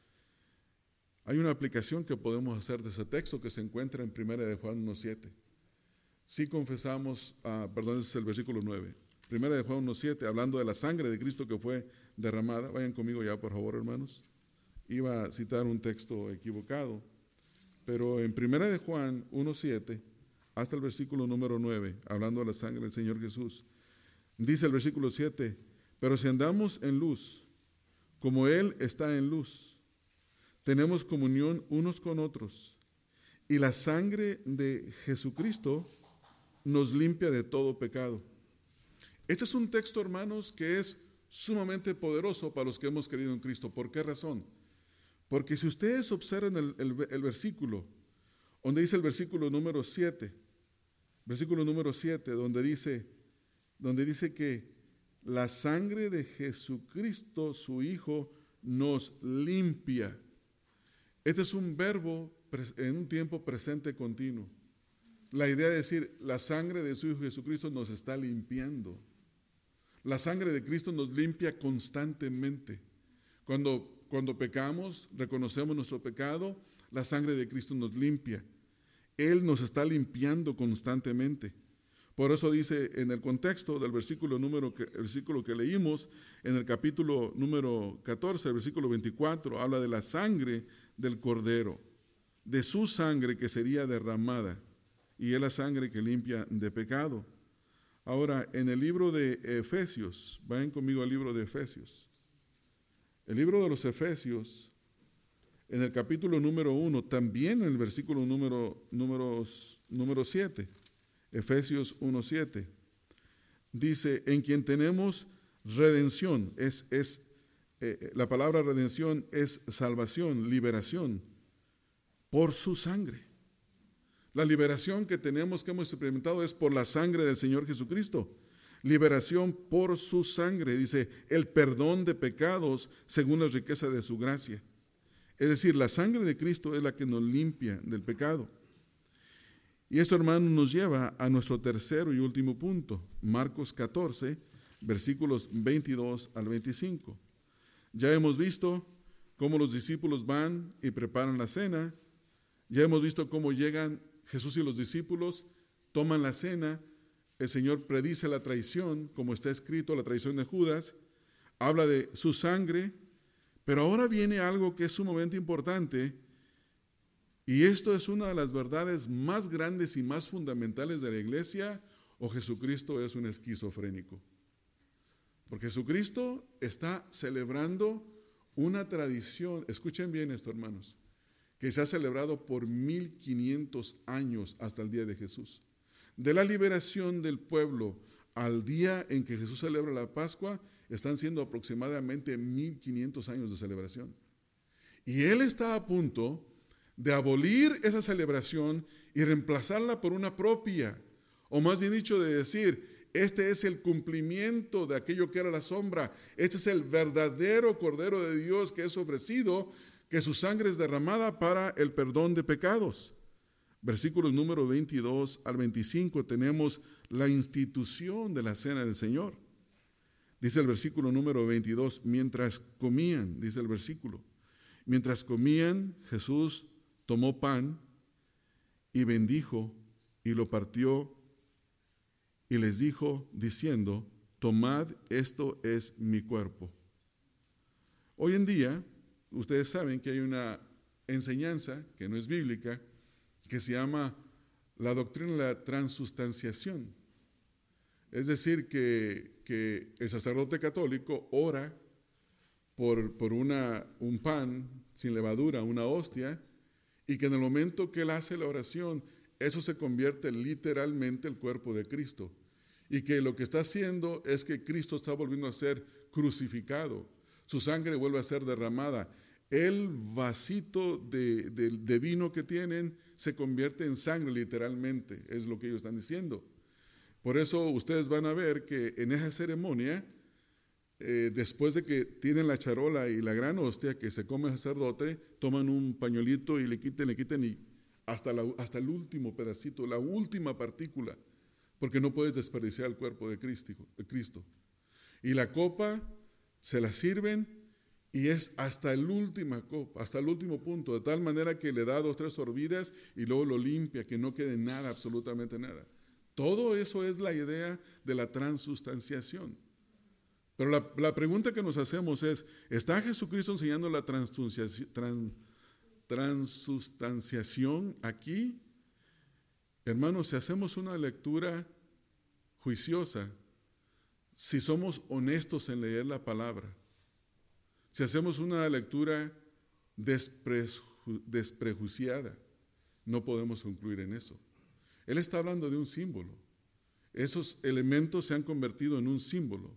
Hay una aplicación que podemos hacer de ese texto que se encuentra en primera de Juan uno siete. Si confesamos, ah, perdón, ese es el versículo nueve. primera de Juan uno siete, hablando de la sangre de Cristo que fue derramada. Vayan conmigo ya, por favor, hermanos. Iba a citar un texto equivocado, pero en primera de Juan uno siete, hasta el versículo número nueve, hablando de la sangre del Señor Jesús, dice el versículo siete, pero si andamos en luz, como Él está en luz, tenemos comunión unos con otros, y la sangre de Jesucristo nos limpia de todo pecado. Este es un texto, hermanos, que es sumamente poderoso para los que hemos creído en Cristo. ¿Por qué razón? Porque si ustedes observan el, el, el versículo, donde dice el versículo número siete, versículo número siete, donde dice, donde dice que la sangre de Jesucristo, su Hijo, nos limpia. Este es un verbo en un tiempo presente continuo. La idea de decir, la sangre de su Hijo Jesucristo nos está limpiando. La sangre de Cristo nos limpia constantemente. Cuando, cuando pecamos, reconocemos nuestro pecado, la sangre de Cristo nos limpia. Él nos está limpiando constantemente. Por eso dice en el contexto del versículo, número que, el versículo que leímos, en el capítulo número catorce, el versículo veinticuatro, habla de la sangre del Cordero, de su sangre que sería derramada, y es la sangre que limpia de pecado. Ahora, en el libro de Efesios, vayan conmigo al libro de Efesios. El libro de los Efesios, en el capítulo número uno, también en el versículo número, número, número siete, Efesios uno siete, dice, en quien tenemos redención, es, es, eh, la palabra redención es salvación, liberación, por su sangre. La liberación que tenemos, que hemos experimentado, es por la sangre del Señor Jesucristo. Liberación por su sangre, dice, el perdón de pecados según la riqueza de su gracia. Es decir, la sangre de Cristo es la que nos limpia del pecado. Y esto, hermano, nos lleva a nuestro tercero y último punto, Marcos catorce, versículos veintidós al veinticinco. Ya hemos visto cómo los discípulos van y preparan la cena. Ya hemos visto cómo llegan Jesús y los discípulos, toman la cena. El Señor predice la traición, como está escrito, la traición de Judas. Habla de su sangre. Pero ahora viene algo que es sumamente importante. Y esto es una de las verdades más grandes y más fundamentales de la iglesia, o Jesucristo es un esquizofrénico. Porque Jesucristo está celebrando una tradición, escuchen bien esto, hermanos, que se ha celebrado por mil quinientos años hasta el día de Jesús. De la liberación del pueblo al día en que Jesús celebra la Pascua, están siendo aproximadamente mil quinientos años de celebración. Y Él está a punto de abolir esa celebración y reemplazarla por una propia, o más bien dicho, de decir, este es el cumplimiento de aquello que era la sombra, este es el verdadero Cordero de Dios que es ofrecido, que su sangre es derramada para el perdón de pecados. Versículos número veintidós al veinticinco tenemos la institución de la cena del Señor. Dice el versículo número veintidós, mientras comían, dice el versículo, mientras comían, Jesús tomó pan y bendijo y lo partió y les dijo diciendo, tomad, esto es mi cuerpo. Hoy en día, ustedes saben que hay una enseñanza que no es bíblica, que se llama la doctrina de la transustanciación. Es decir, que, que el sacerdote católico ora por, por una, un pan sin levadura, una hostia, y que en el momento que él hace la oración, eso se convierte literalmente en el cuerpo de Cristo. Y que lo que está haciendo es que Cristo está volviendo a ser crucificado. Su sangre vuelve a ser derramada. El vasito de, de, de vino que tienen se convierte en sangre literalmente, es lo que ellos están diciendo. Por eso ustedes van a ver que en esa ceremonia, eh, después de que tienen la charola y la gran hostia que se come el sacerdote, toman un pañuelito y le quiten, le quiten y hasta, la, hasta el último pedacito, la última partícula, porque no puedes desperdiciar el cuerpo de Cristo, de Cristo. Y la copa se la sirven y es hasta el última copa, hasta el último punto, de tal manera que le da dos, tres sorbidas y luego lo limpia, que no quede nada, absolutamente nada. Todo eso es la idea de la transustanciación. Pero la, la pregunta que nos hacemos es, ¿está Jesucristo enseñando la transustanciación, trans, transustanciación aquí? Hermanos, si hacemos una lectura juiciosa, si somos honestos en leer la palabra, si hacemos una lectura despreju, desprejuiciada, no podemos concluir en eso. Él está hablando de un símbolo. Esos elementos se han convertido en un símbolo.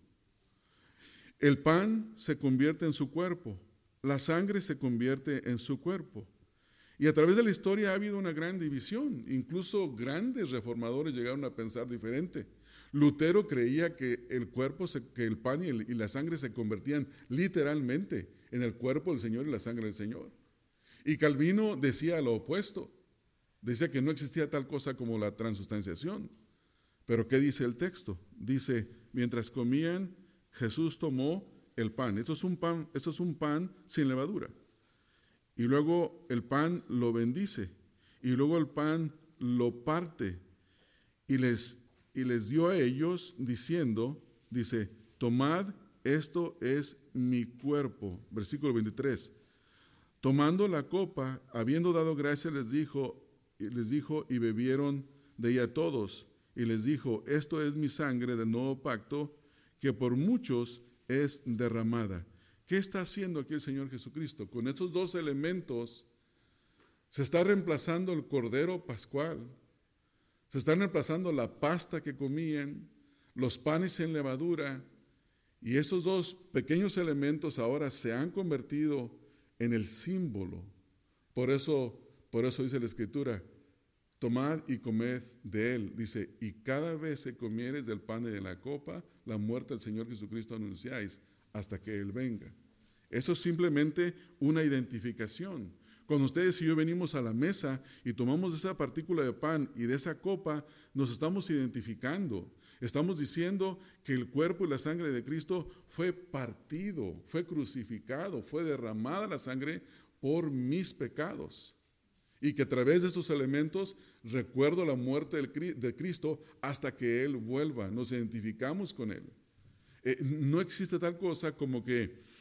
El pan se convierte en su cuerpo, la sangre se convierte en su cuerpo. Y a través de la historia ha habido una gran división. Incluso grandes reformadores llegaron a pensar diferente. Lutero creía que el cuerpo, se, que el pan y, el, y la sangre se convertían literalmente en el cuerpo del Señor y la sangre del Señor. Y Calvino decía lo opuesto. Decía que no existía tal cosa como la transustanciación. Pero ¿qué dice el texto? Dice, mientras comían, Jesús tomó el pan. Esto es un pan, esto es un pan sin levadura. Y luego el pan lo bendice. Y luego el pan lo parte. Y les, y les dio a ellos diciendo, dice, tomad, esto es mi cuerpo. Versículo veintitrés. Tomando la copa, habiendo dado gracias, les dijo, y les dijo y bebieron de ella todos. Y les dijo, esto es mi sangre del nuevo pacto, que por muchos es derramada. ¿Qué está haciendo aquí el Señor Jesucristo? Con estos dos elementos se está reemplazando el cordero pascual, se está reemplazando la pasta que comían, los panes en levadura, y esos dos pequeños elementos ahora se han convertido en el símbolo. Por eso, por eso dice la Escritura, tomad y comed de él. Dice, y cada vez que comieres del pan y de la copa, la muerte del Señor Jesucristo anunciáis hasta que él venga. Eso es simplemente una identificación. Cuando ustedes y yo venimos a la mesa y tomamos esa partícula de pan y de esa copa, nos estamos identificando. Estamos diciendo que el cuerpo y la sangre de Cristo fue partido, fue crucificado, fue derramada la sangre por mis pecados. Y que a través de estos elementos recuerdo la muerte de Cristo hasta que Él vuelva. Nos identificamos con Él. Eh, no existe tal cosa como que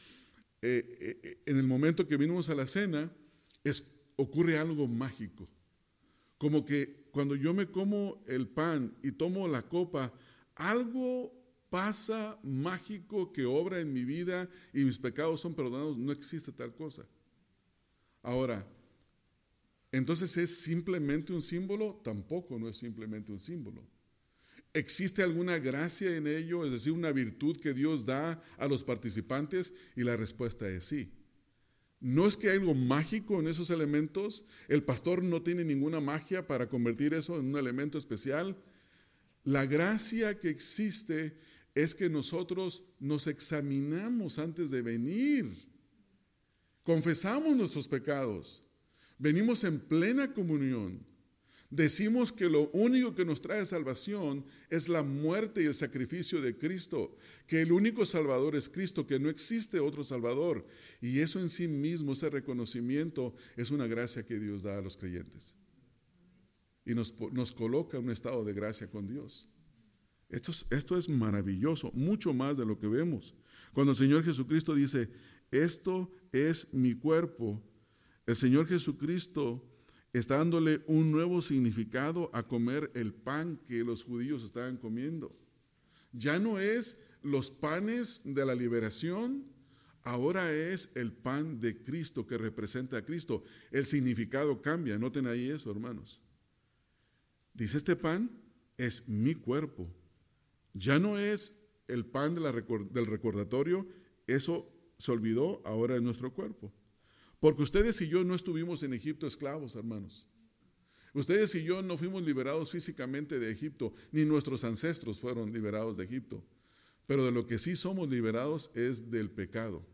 eh, eh, en el momento que vinimos a la cena es, ocurre algo mágico. Como que cuando yo me como el pan y tomo la copa, algo pasa mágico que obra en mi vida y mis pecados son perdonados. No existe tal cosa. Ahora, entonces, ¿es simplemente un símbolo? Tampoco no es simplemente un símbolo. ¿Existe alguna gracia en ello? Es decir, una virtud que Dios da a los participantes, y la respuesta es sí. ¿No es que hay algo mágico en esos elementos? ¿El pastor no tiene ninguna magia para convertir eso en un elemento especial? La gracia que existe es que nosotros nos examinamos antes de venir. Confesamos nuestros pecados. Venimos en plena comunión. Decimos que lo único que nos trae salvación es la muerte y el sacrificio de Cristo, que el único Salvador es Cristo, que no existe otro Salvador. Y eso en sí mismo, ese reconocimiento, es una gracia que Dios da a los creyentes. Y nos, nos coloca en un estado de gracia con Dios. Esto es, esto es maravilloso, mucho más de lo que vemos. Cuando el Señor Jesucristo dice, esto es mi cuerpo, el Señor Jesucristo está dándole un nuevo significado a comer el pan que los judíos estaban comiendo. Ya no es los panes de la liberación, ahora es el pan de Cristo que representa a Cristo. El significado cambia, noten ahí eso, hermanos. Dice, este pan es mi cuerpo. Ya no es el pan de la record- del recordatorio, eso se olvidó, ahora es nuestro cuerpo. Porque ustedes y yo no estuvimos en Egipto esclavos, hermanos. Ustedes y yo no fuimos liberados físicamente de Egipto, ni nuestros ancestros fueron liberados de Egipto. Pero de lo que sí somos liberados es del pecado,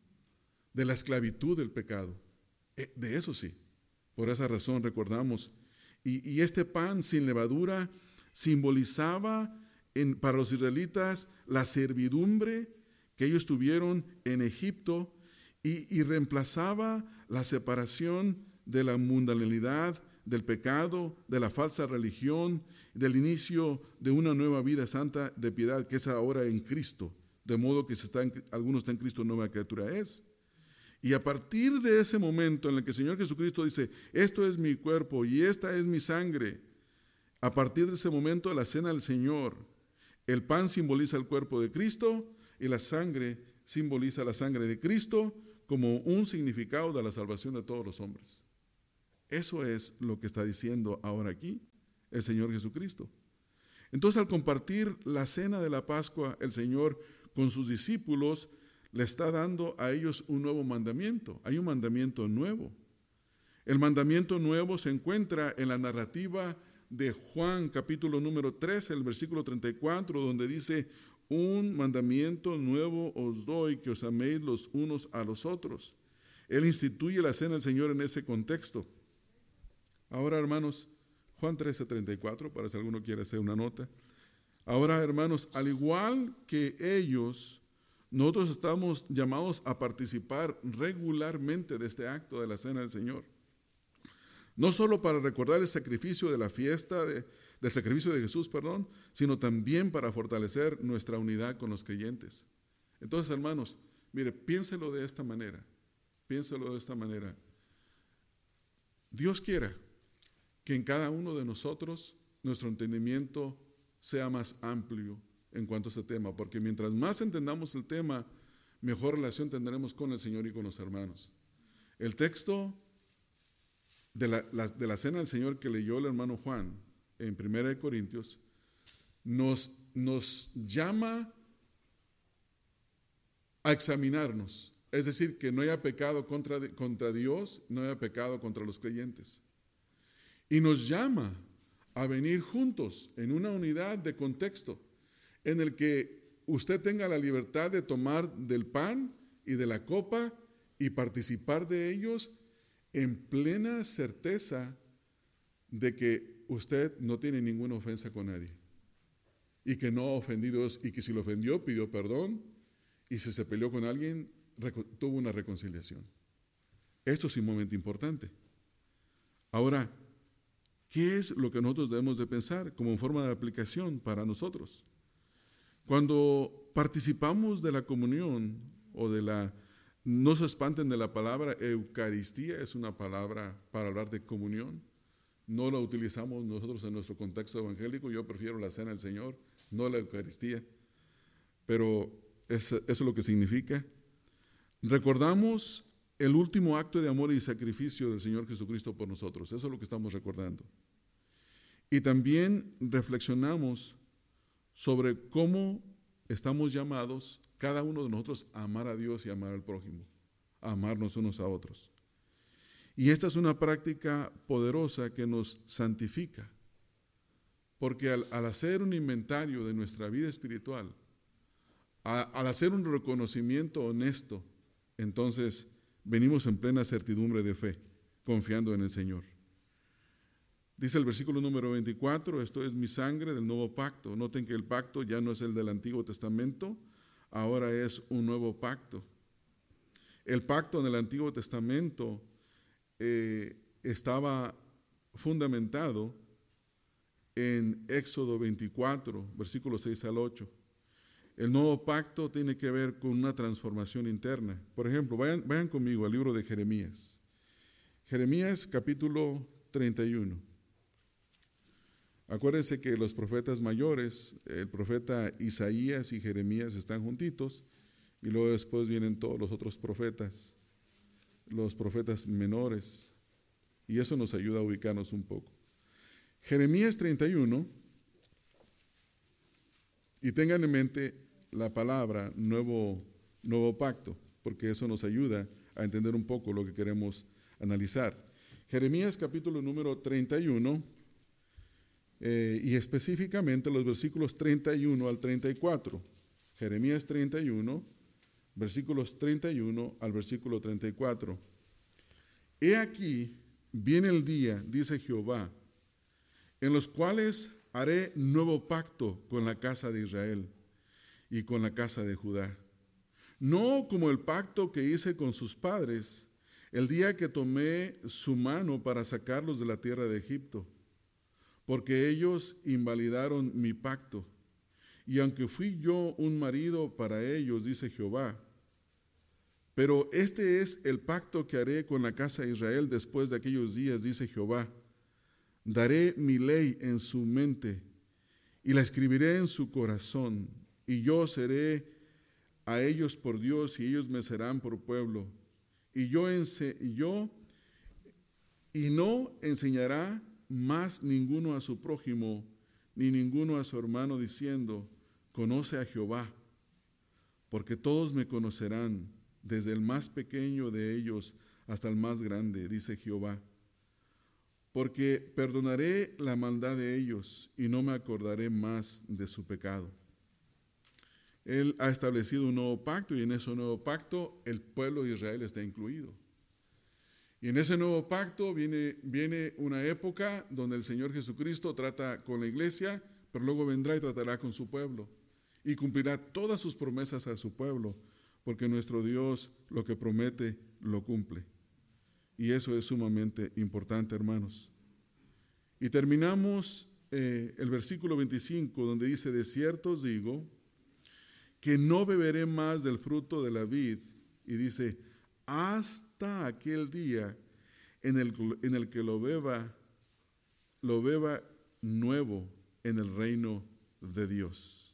de la esclavitud del pecado. De eso sí. Por esa razón recordamos. Y, y este pan sin levadura simbolizaba en, para los israelitas la servidumbre que ellos tuvieron en Egipto y, y reemplazaba la separación de la mundanalidad, del pecado, de la falsa religión, del inicio de una nueva vida santa de piedad que es ahora en Cristo, de modo que si está en, algunos están en Cristo, nueva criatura es. Y a partir de ese momento en el que el Señor Jesucristo dice, esto es mi cuerpo y esta es mi sangre, a partir de ese momento de la cena del Señor, el pan simboliza el cuerpo de Cristo y la sangre simboliza la sangre de Cristo como un significado de la salvación de todos los hombres. Eso es lo que está diciendo ahora aquí el Señor Jesucristo. Entonces, al compartir la cena de la Pascua, el Señor con sus discípulos le está dando a ellos un nuevo mandamiento. Hay un mandamiento nuevo. El mandamiento nuevo se encuentra en la narrativa de Juan, capítulo número trece, el versículo treinta y cuatro, donde dice, un mandamiento nuevo os doy, que os améis los unos a los otros. Él instituye la cena del Señor en ese contexto. Ahora, hermanos, Juan trece, treinta y cuatro, para si alguno quiere hacer una nota. Ahora, hermanos, al igual que ellos, nosotros estamos llamados a participar regularmente de este acto de la cena del Señor. No solo para recordar el sacrificio de la fiesta, de, del sacrificio de Jesús, perdón, sino también para fortalecer nuestra unidad con los creyentes. Entonces, hermanos, mire, piénselo de esta manera, piénselo de esta manera. Dios quiera que en cada uno de nosotros nuestro entendimiento sea más amplio en cuanto a este tema, porque mientras más entendamos el tema, mejor relación tendremos con el Señor y con los hermanos. El texto de la, la, de la cena del Señor que leyó el hermano Juan en Primera de Corintios nos, nos llama a examinarnos, es decir, que no haya pecado contra, contra Dios, no haya pecado contra los creyentes. Y nos llama a venir juntos en una unidad de contexto en el que usted tenga la libertad de tomar del pan y de la copa y participar de ellos en plena certeza de que usted no tiene ninguna ofensa con nadie y que no ha ofendido y que si lo ofendió pidió perdón y si se peleó con alguien tuvo una reconciliación. Esto es sumamente importante. Ahora, ¿qué es lo que nosotros debemos de pensar como forma de aplicación para nosotros? Cuando participamos de la comunión o de la, no se espanten de la palabra Eucaristía, es una palabra para hablar de comunión. No la utilizamos nosotros en nuestro contexto evangélico, yo prefiero la cena del Señor, no la Eucaristía, pero es, eso es lo que significa. Recordamos el último acto de amor y sacrificio del Señor Jesucristo por nosotros, eso es lo que estamos recordando. Y también reflexionamos sobre cómo estamos llamados, cada uno de nosotros, a amar a Dios y a amar al prójimo, a amarnos unos a otros. Y esta es una práctica poderosa que nos santifica, porque al, al hacer un inventario de nuestra vida espiritual, a, al hacer un reconocimiento honesto, entonces venimos en plena certidumbre de fe, confiando en el Señor. Dice el versículo número veinticuatro, esto es mi sangre del nuevo pacto. Noten que el pacto ya no es el del Antiguo Testamento, ahora es un nuevo pacto. El pacto en el Antiguo Testamento eh, estaba fundamentado en Éxodo veinticuatro, versículos seis al ocho. El nuevo pacto tiene que ver con una transformación interna. Por ejemplo, vayan, vayan conmigo al libro de Jeremías. Jeremías capítulo treinta y uno. Acuérdense que los profetas mayores, el profeta Isaías y Jeremías están juntitos, y luego después vienen todos los otros profetas, los profetas menores, y eso nos ayuda a ubicarnos un poco. Jeremías treinta y uno, y tengan en mente la palabra nuevo, nuevo pacto, porque eso nos ayuda a entender un poco lo que queremos analizar. Jeremías capítulo número treinta y uno, eh, y específicamente los versículos treinta y uno al treinta y cuatro. Jeremías treinta y uno, versículos treinta y uno al versículo treinta y cuatro. He aquí, viene el día, dice Jehová, en los cuales haré nuevo pacto con la casa de Israel y con la casa de Judá. No como el pacto que hice con sus padres, el día que tomé su mano para sacarlos de la tierra de Egipto, porque ellos invalidaron mi pacto. Y aunque fui yo un marido para ellos, dice Jehová, pero este es el pacto que haré con la casa de Israel después de aquellos días, dice Jehová. Daré mi ley en su mente y la escribiré en su corazón, y yo seré a ellos por Dios y ellos me serán por pueblo. Y yo, ense- y yo y no enseñará más ninguno a su prójimo, ni ninguno a su hermano, diciendo, conoce a Jehová, porque todos me conocerán, desde el más pequeño de ellos hasta el más grande, dice Jehová. Porque perdonaré la maldad de ellos y no me acordaré más de su pecado. Él ha establecido un nuevo pacto, y en ese nuevo pacto el pueblo de Israel está incluido. Y en ese nuevo pacto viene, viene una época donde el Señor Jesucristo trata con la iglesia, pero luego vendrá y tratará con su pueblo y cumplirá todas sus promesas a su pueblo, porque nuestro Dios lo que promete lo cumple. Y eso es sumamente importante, hermanos. Y terminamos eh, el versículo veinticinco, donde dice, de cierto os digo, que no beberé más del fruto de la vid, y dice, hasta aquel día en el, en el que lo beba, lo beba nuevo en el reino de Dios.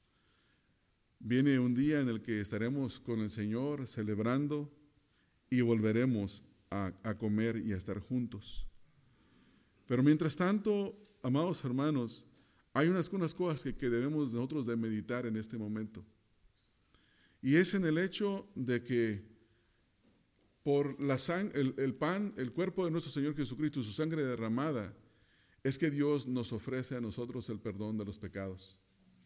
Viene un día en el que estaremos con el Señor celebrando y volveremos a, a comer y a estar juntos. Pero mientras tanto, amados hermanos, hay unas, unas cosas que, que debemos nosotros de meditar en este momento. Y es en el hecho de que por la sang- el, el pan, el cuerpo de nuestro Señor Jesucristo, su sangre derramada, es que Dios nos ofrece a nosotros el perdón de los pecados.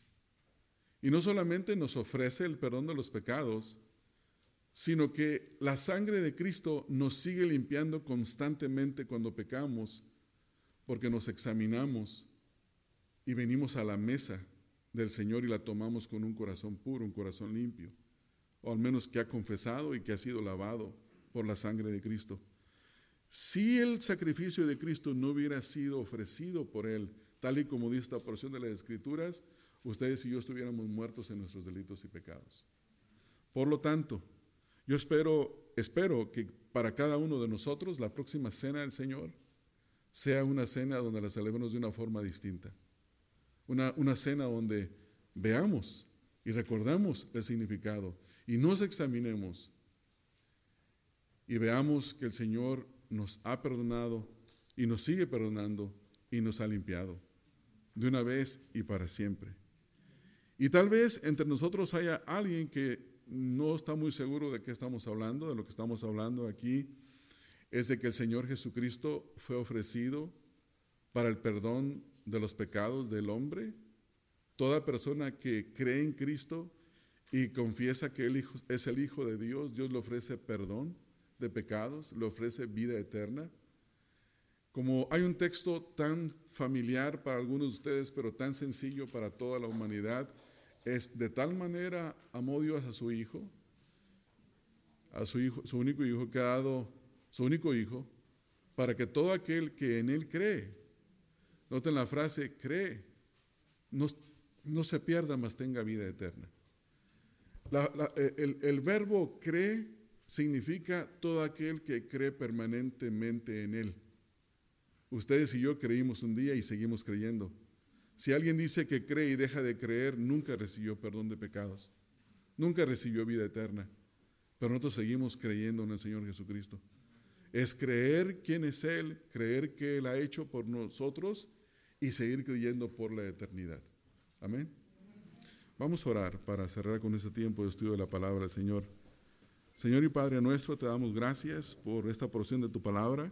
Y no solamente nos ofrece el perdón de los pecados, sino que la sangre de Cristo nos sigue limpiando constantemente cuando pecamos, porque nos examinamos y venimos a la mesa del Señor y la tomamos con un corazón puro, un corazón limpio, o al menos que ha confesado y que ha sido lavado por la sangre de Cristo. Si el sacrificio de Cristo no hubiera sido ofrecido por Él, tal y como dice esta porción de las Escrituras, ustedes y yo estuviéramos muertos en nuestros delitos y pecados. Por lo tanto, yo espero, espero que para cada uno de nosotros la próxima cena del Señor sea una cena donde la celebremos de una forma distinta. Una, una cena donde veamos y recordamos el significado y nos examinemos y veamos que el Señor nos ha perdonado y nos sigue perdonando y nos ha limpiado de una vez y para siempre. Y tal vez entre nosotros haya alguien que no está muy seguro de qué estamos hablando. De lo que estamos hablando aquí es de que el Señor Jesucristo fue ofrecido para el perdón de los pecados del hombre. Toda persona que cree en Cristo y confiesa que Él es el Hijo de Dios, Dios le ofrece perdón de pecados, le ofrece vida eterna. Como hay un texto tan familiar para algunos de ustedes, pero tan sencillo para toda la humanidad, es: de tal manera amó Dios a su Hijo, a su hijo, su único Hijo que ha dado, su único Hijo, para que todo aquel que en Él cree, noten la frase, cree, no, no se pierda, mas tenga vida eterna. La, la, el, el verbo cree significa todo aquel que cree permanentemente en Él. Ustedes y yo creímos un día y seguimos creyendo. Si alguien dice que cree y deja de creer, nunca recibió perdón de pecados, nunca recibió vida eterna. Pero nosotros seguimos creyendo en el Señor Jesucristo. Es creer quién es Él, creer que Él ha hecho por nosotros y seguir creyendo por la eternidad. Amén. Vamos a orar para cerrar con este tiempo de estudio de la palabra del Señor. Señor y Padre nuestro, te damos gracias por esta porción de tu palabra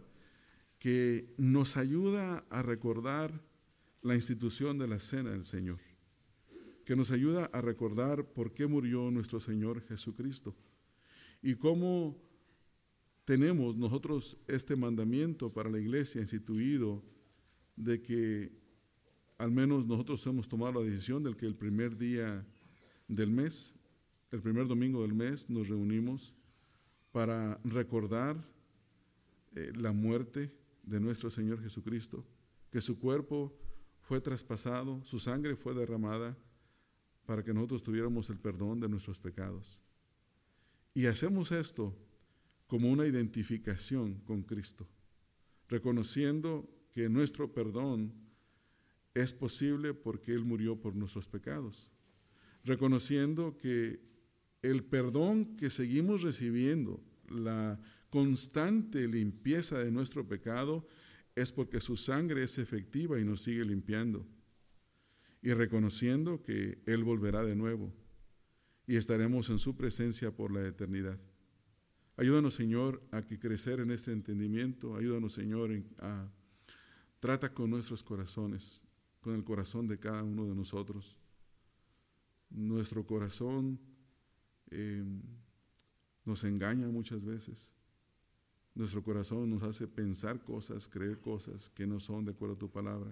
que nos ayuda a recordar la institución de la cena del Señor, que nos ayuda a recordar por qué murió nuestro Señor Jesucristo y cómo tenemos nosotros este mandamiento para la iglesia instituido de que al menos nosotros hemos tomado la decisión de que el primer día del mes, el primer domingo del mes, nos reunimos para recordar eh, la muerte de nuestro Señor Jesucristo, que su cuerpo fue traspasado, su sangre fue derramada para que nosotros tuviéramos el perdón de nuestros pecados. Y hacemos esto como una identificación con Cristo, reconociendo que nuestro perdón es posible porque Él murió por nuestros pecados, reconociendo que el perdón que seguimos recibiendo, la constante limpieza de nuestro pecado, es porque su sangre es efectiva y nos sigue limpiando, y reconociendo que Él volverá de nuevo y estaremos en su presencia por la eternidad. Ayúdanos, Señor, a que crecer en este entendimiento. Ayúdanos, Señor, a trata con nuestros corazones, con el corazón de cada uno de nosotros. Nuestro corazón eh, nos engaña muchas veces. Nuestro corazón nos hace pensar cosas, creer cosas que no son de acuerdo a tu palabra.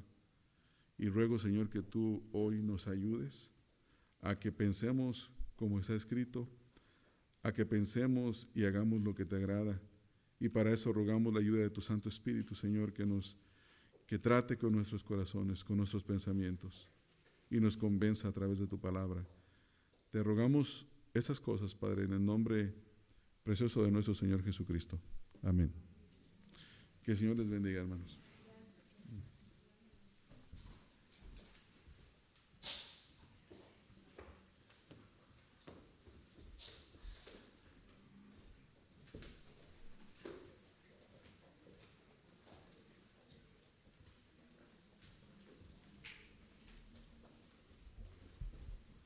Y ruego, Señor, que tú hoy nos ayudes a que pensemos como está escrito, a que pensemos y hagamos lo que te agrada. Y para eso rogamos la ayuda de tu Santo Espíritu, Señor, que nos que trate con nuestros corazones, con nuestros pensamientos y nos convenza a través de tu palabra. Te rogamos estas cosas, Padre, en el nombre precioso de nuestro Señor Jesucristo. Amén. Que el Señor les bendiga, hermanos.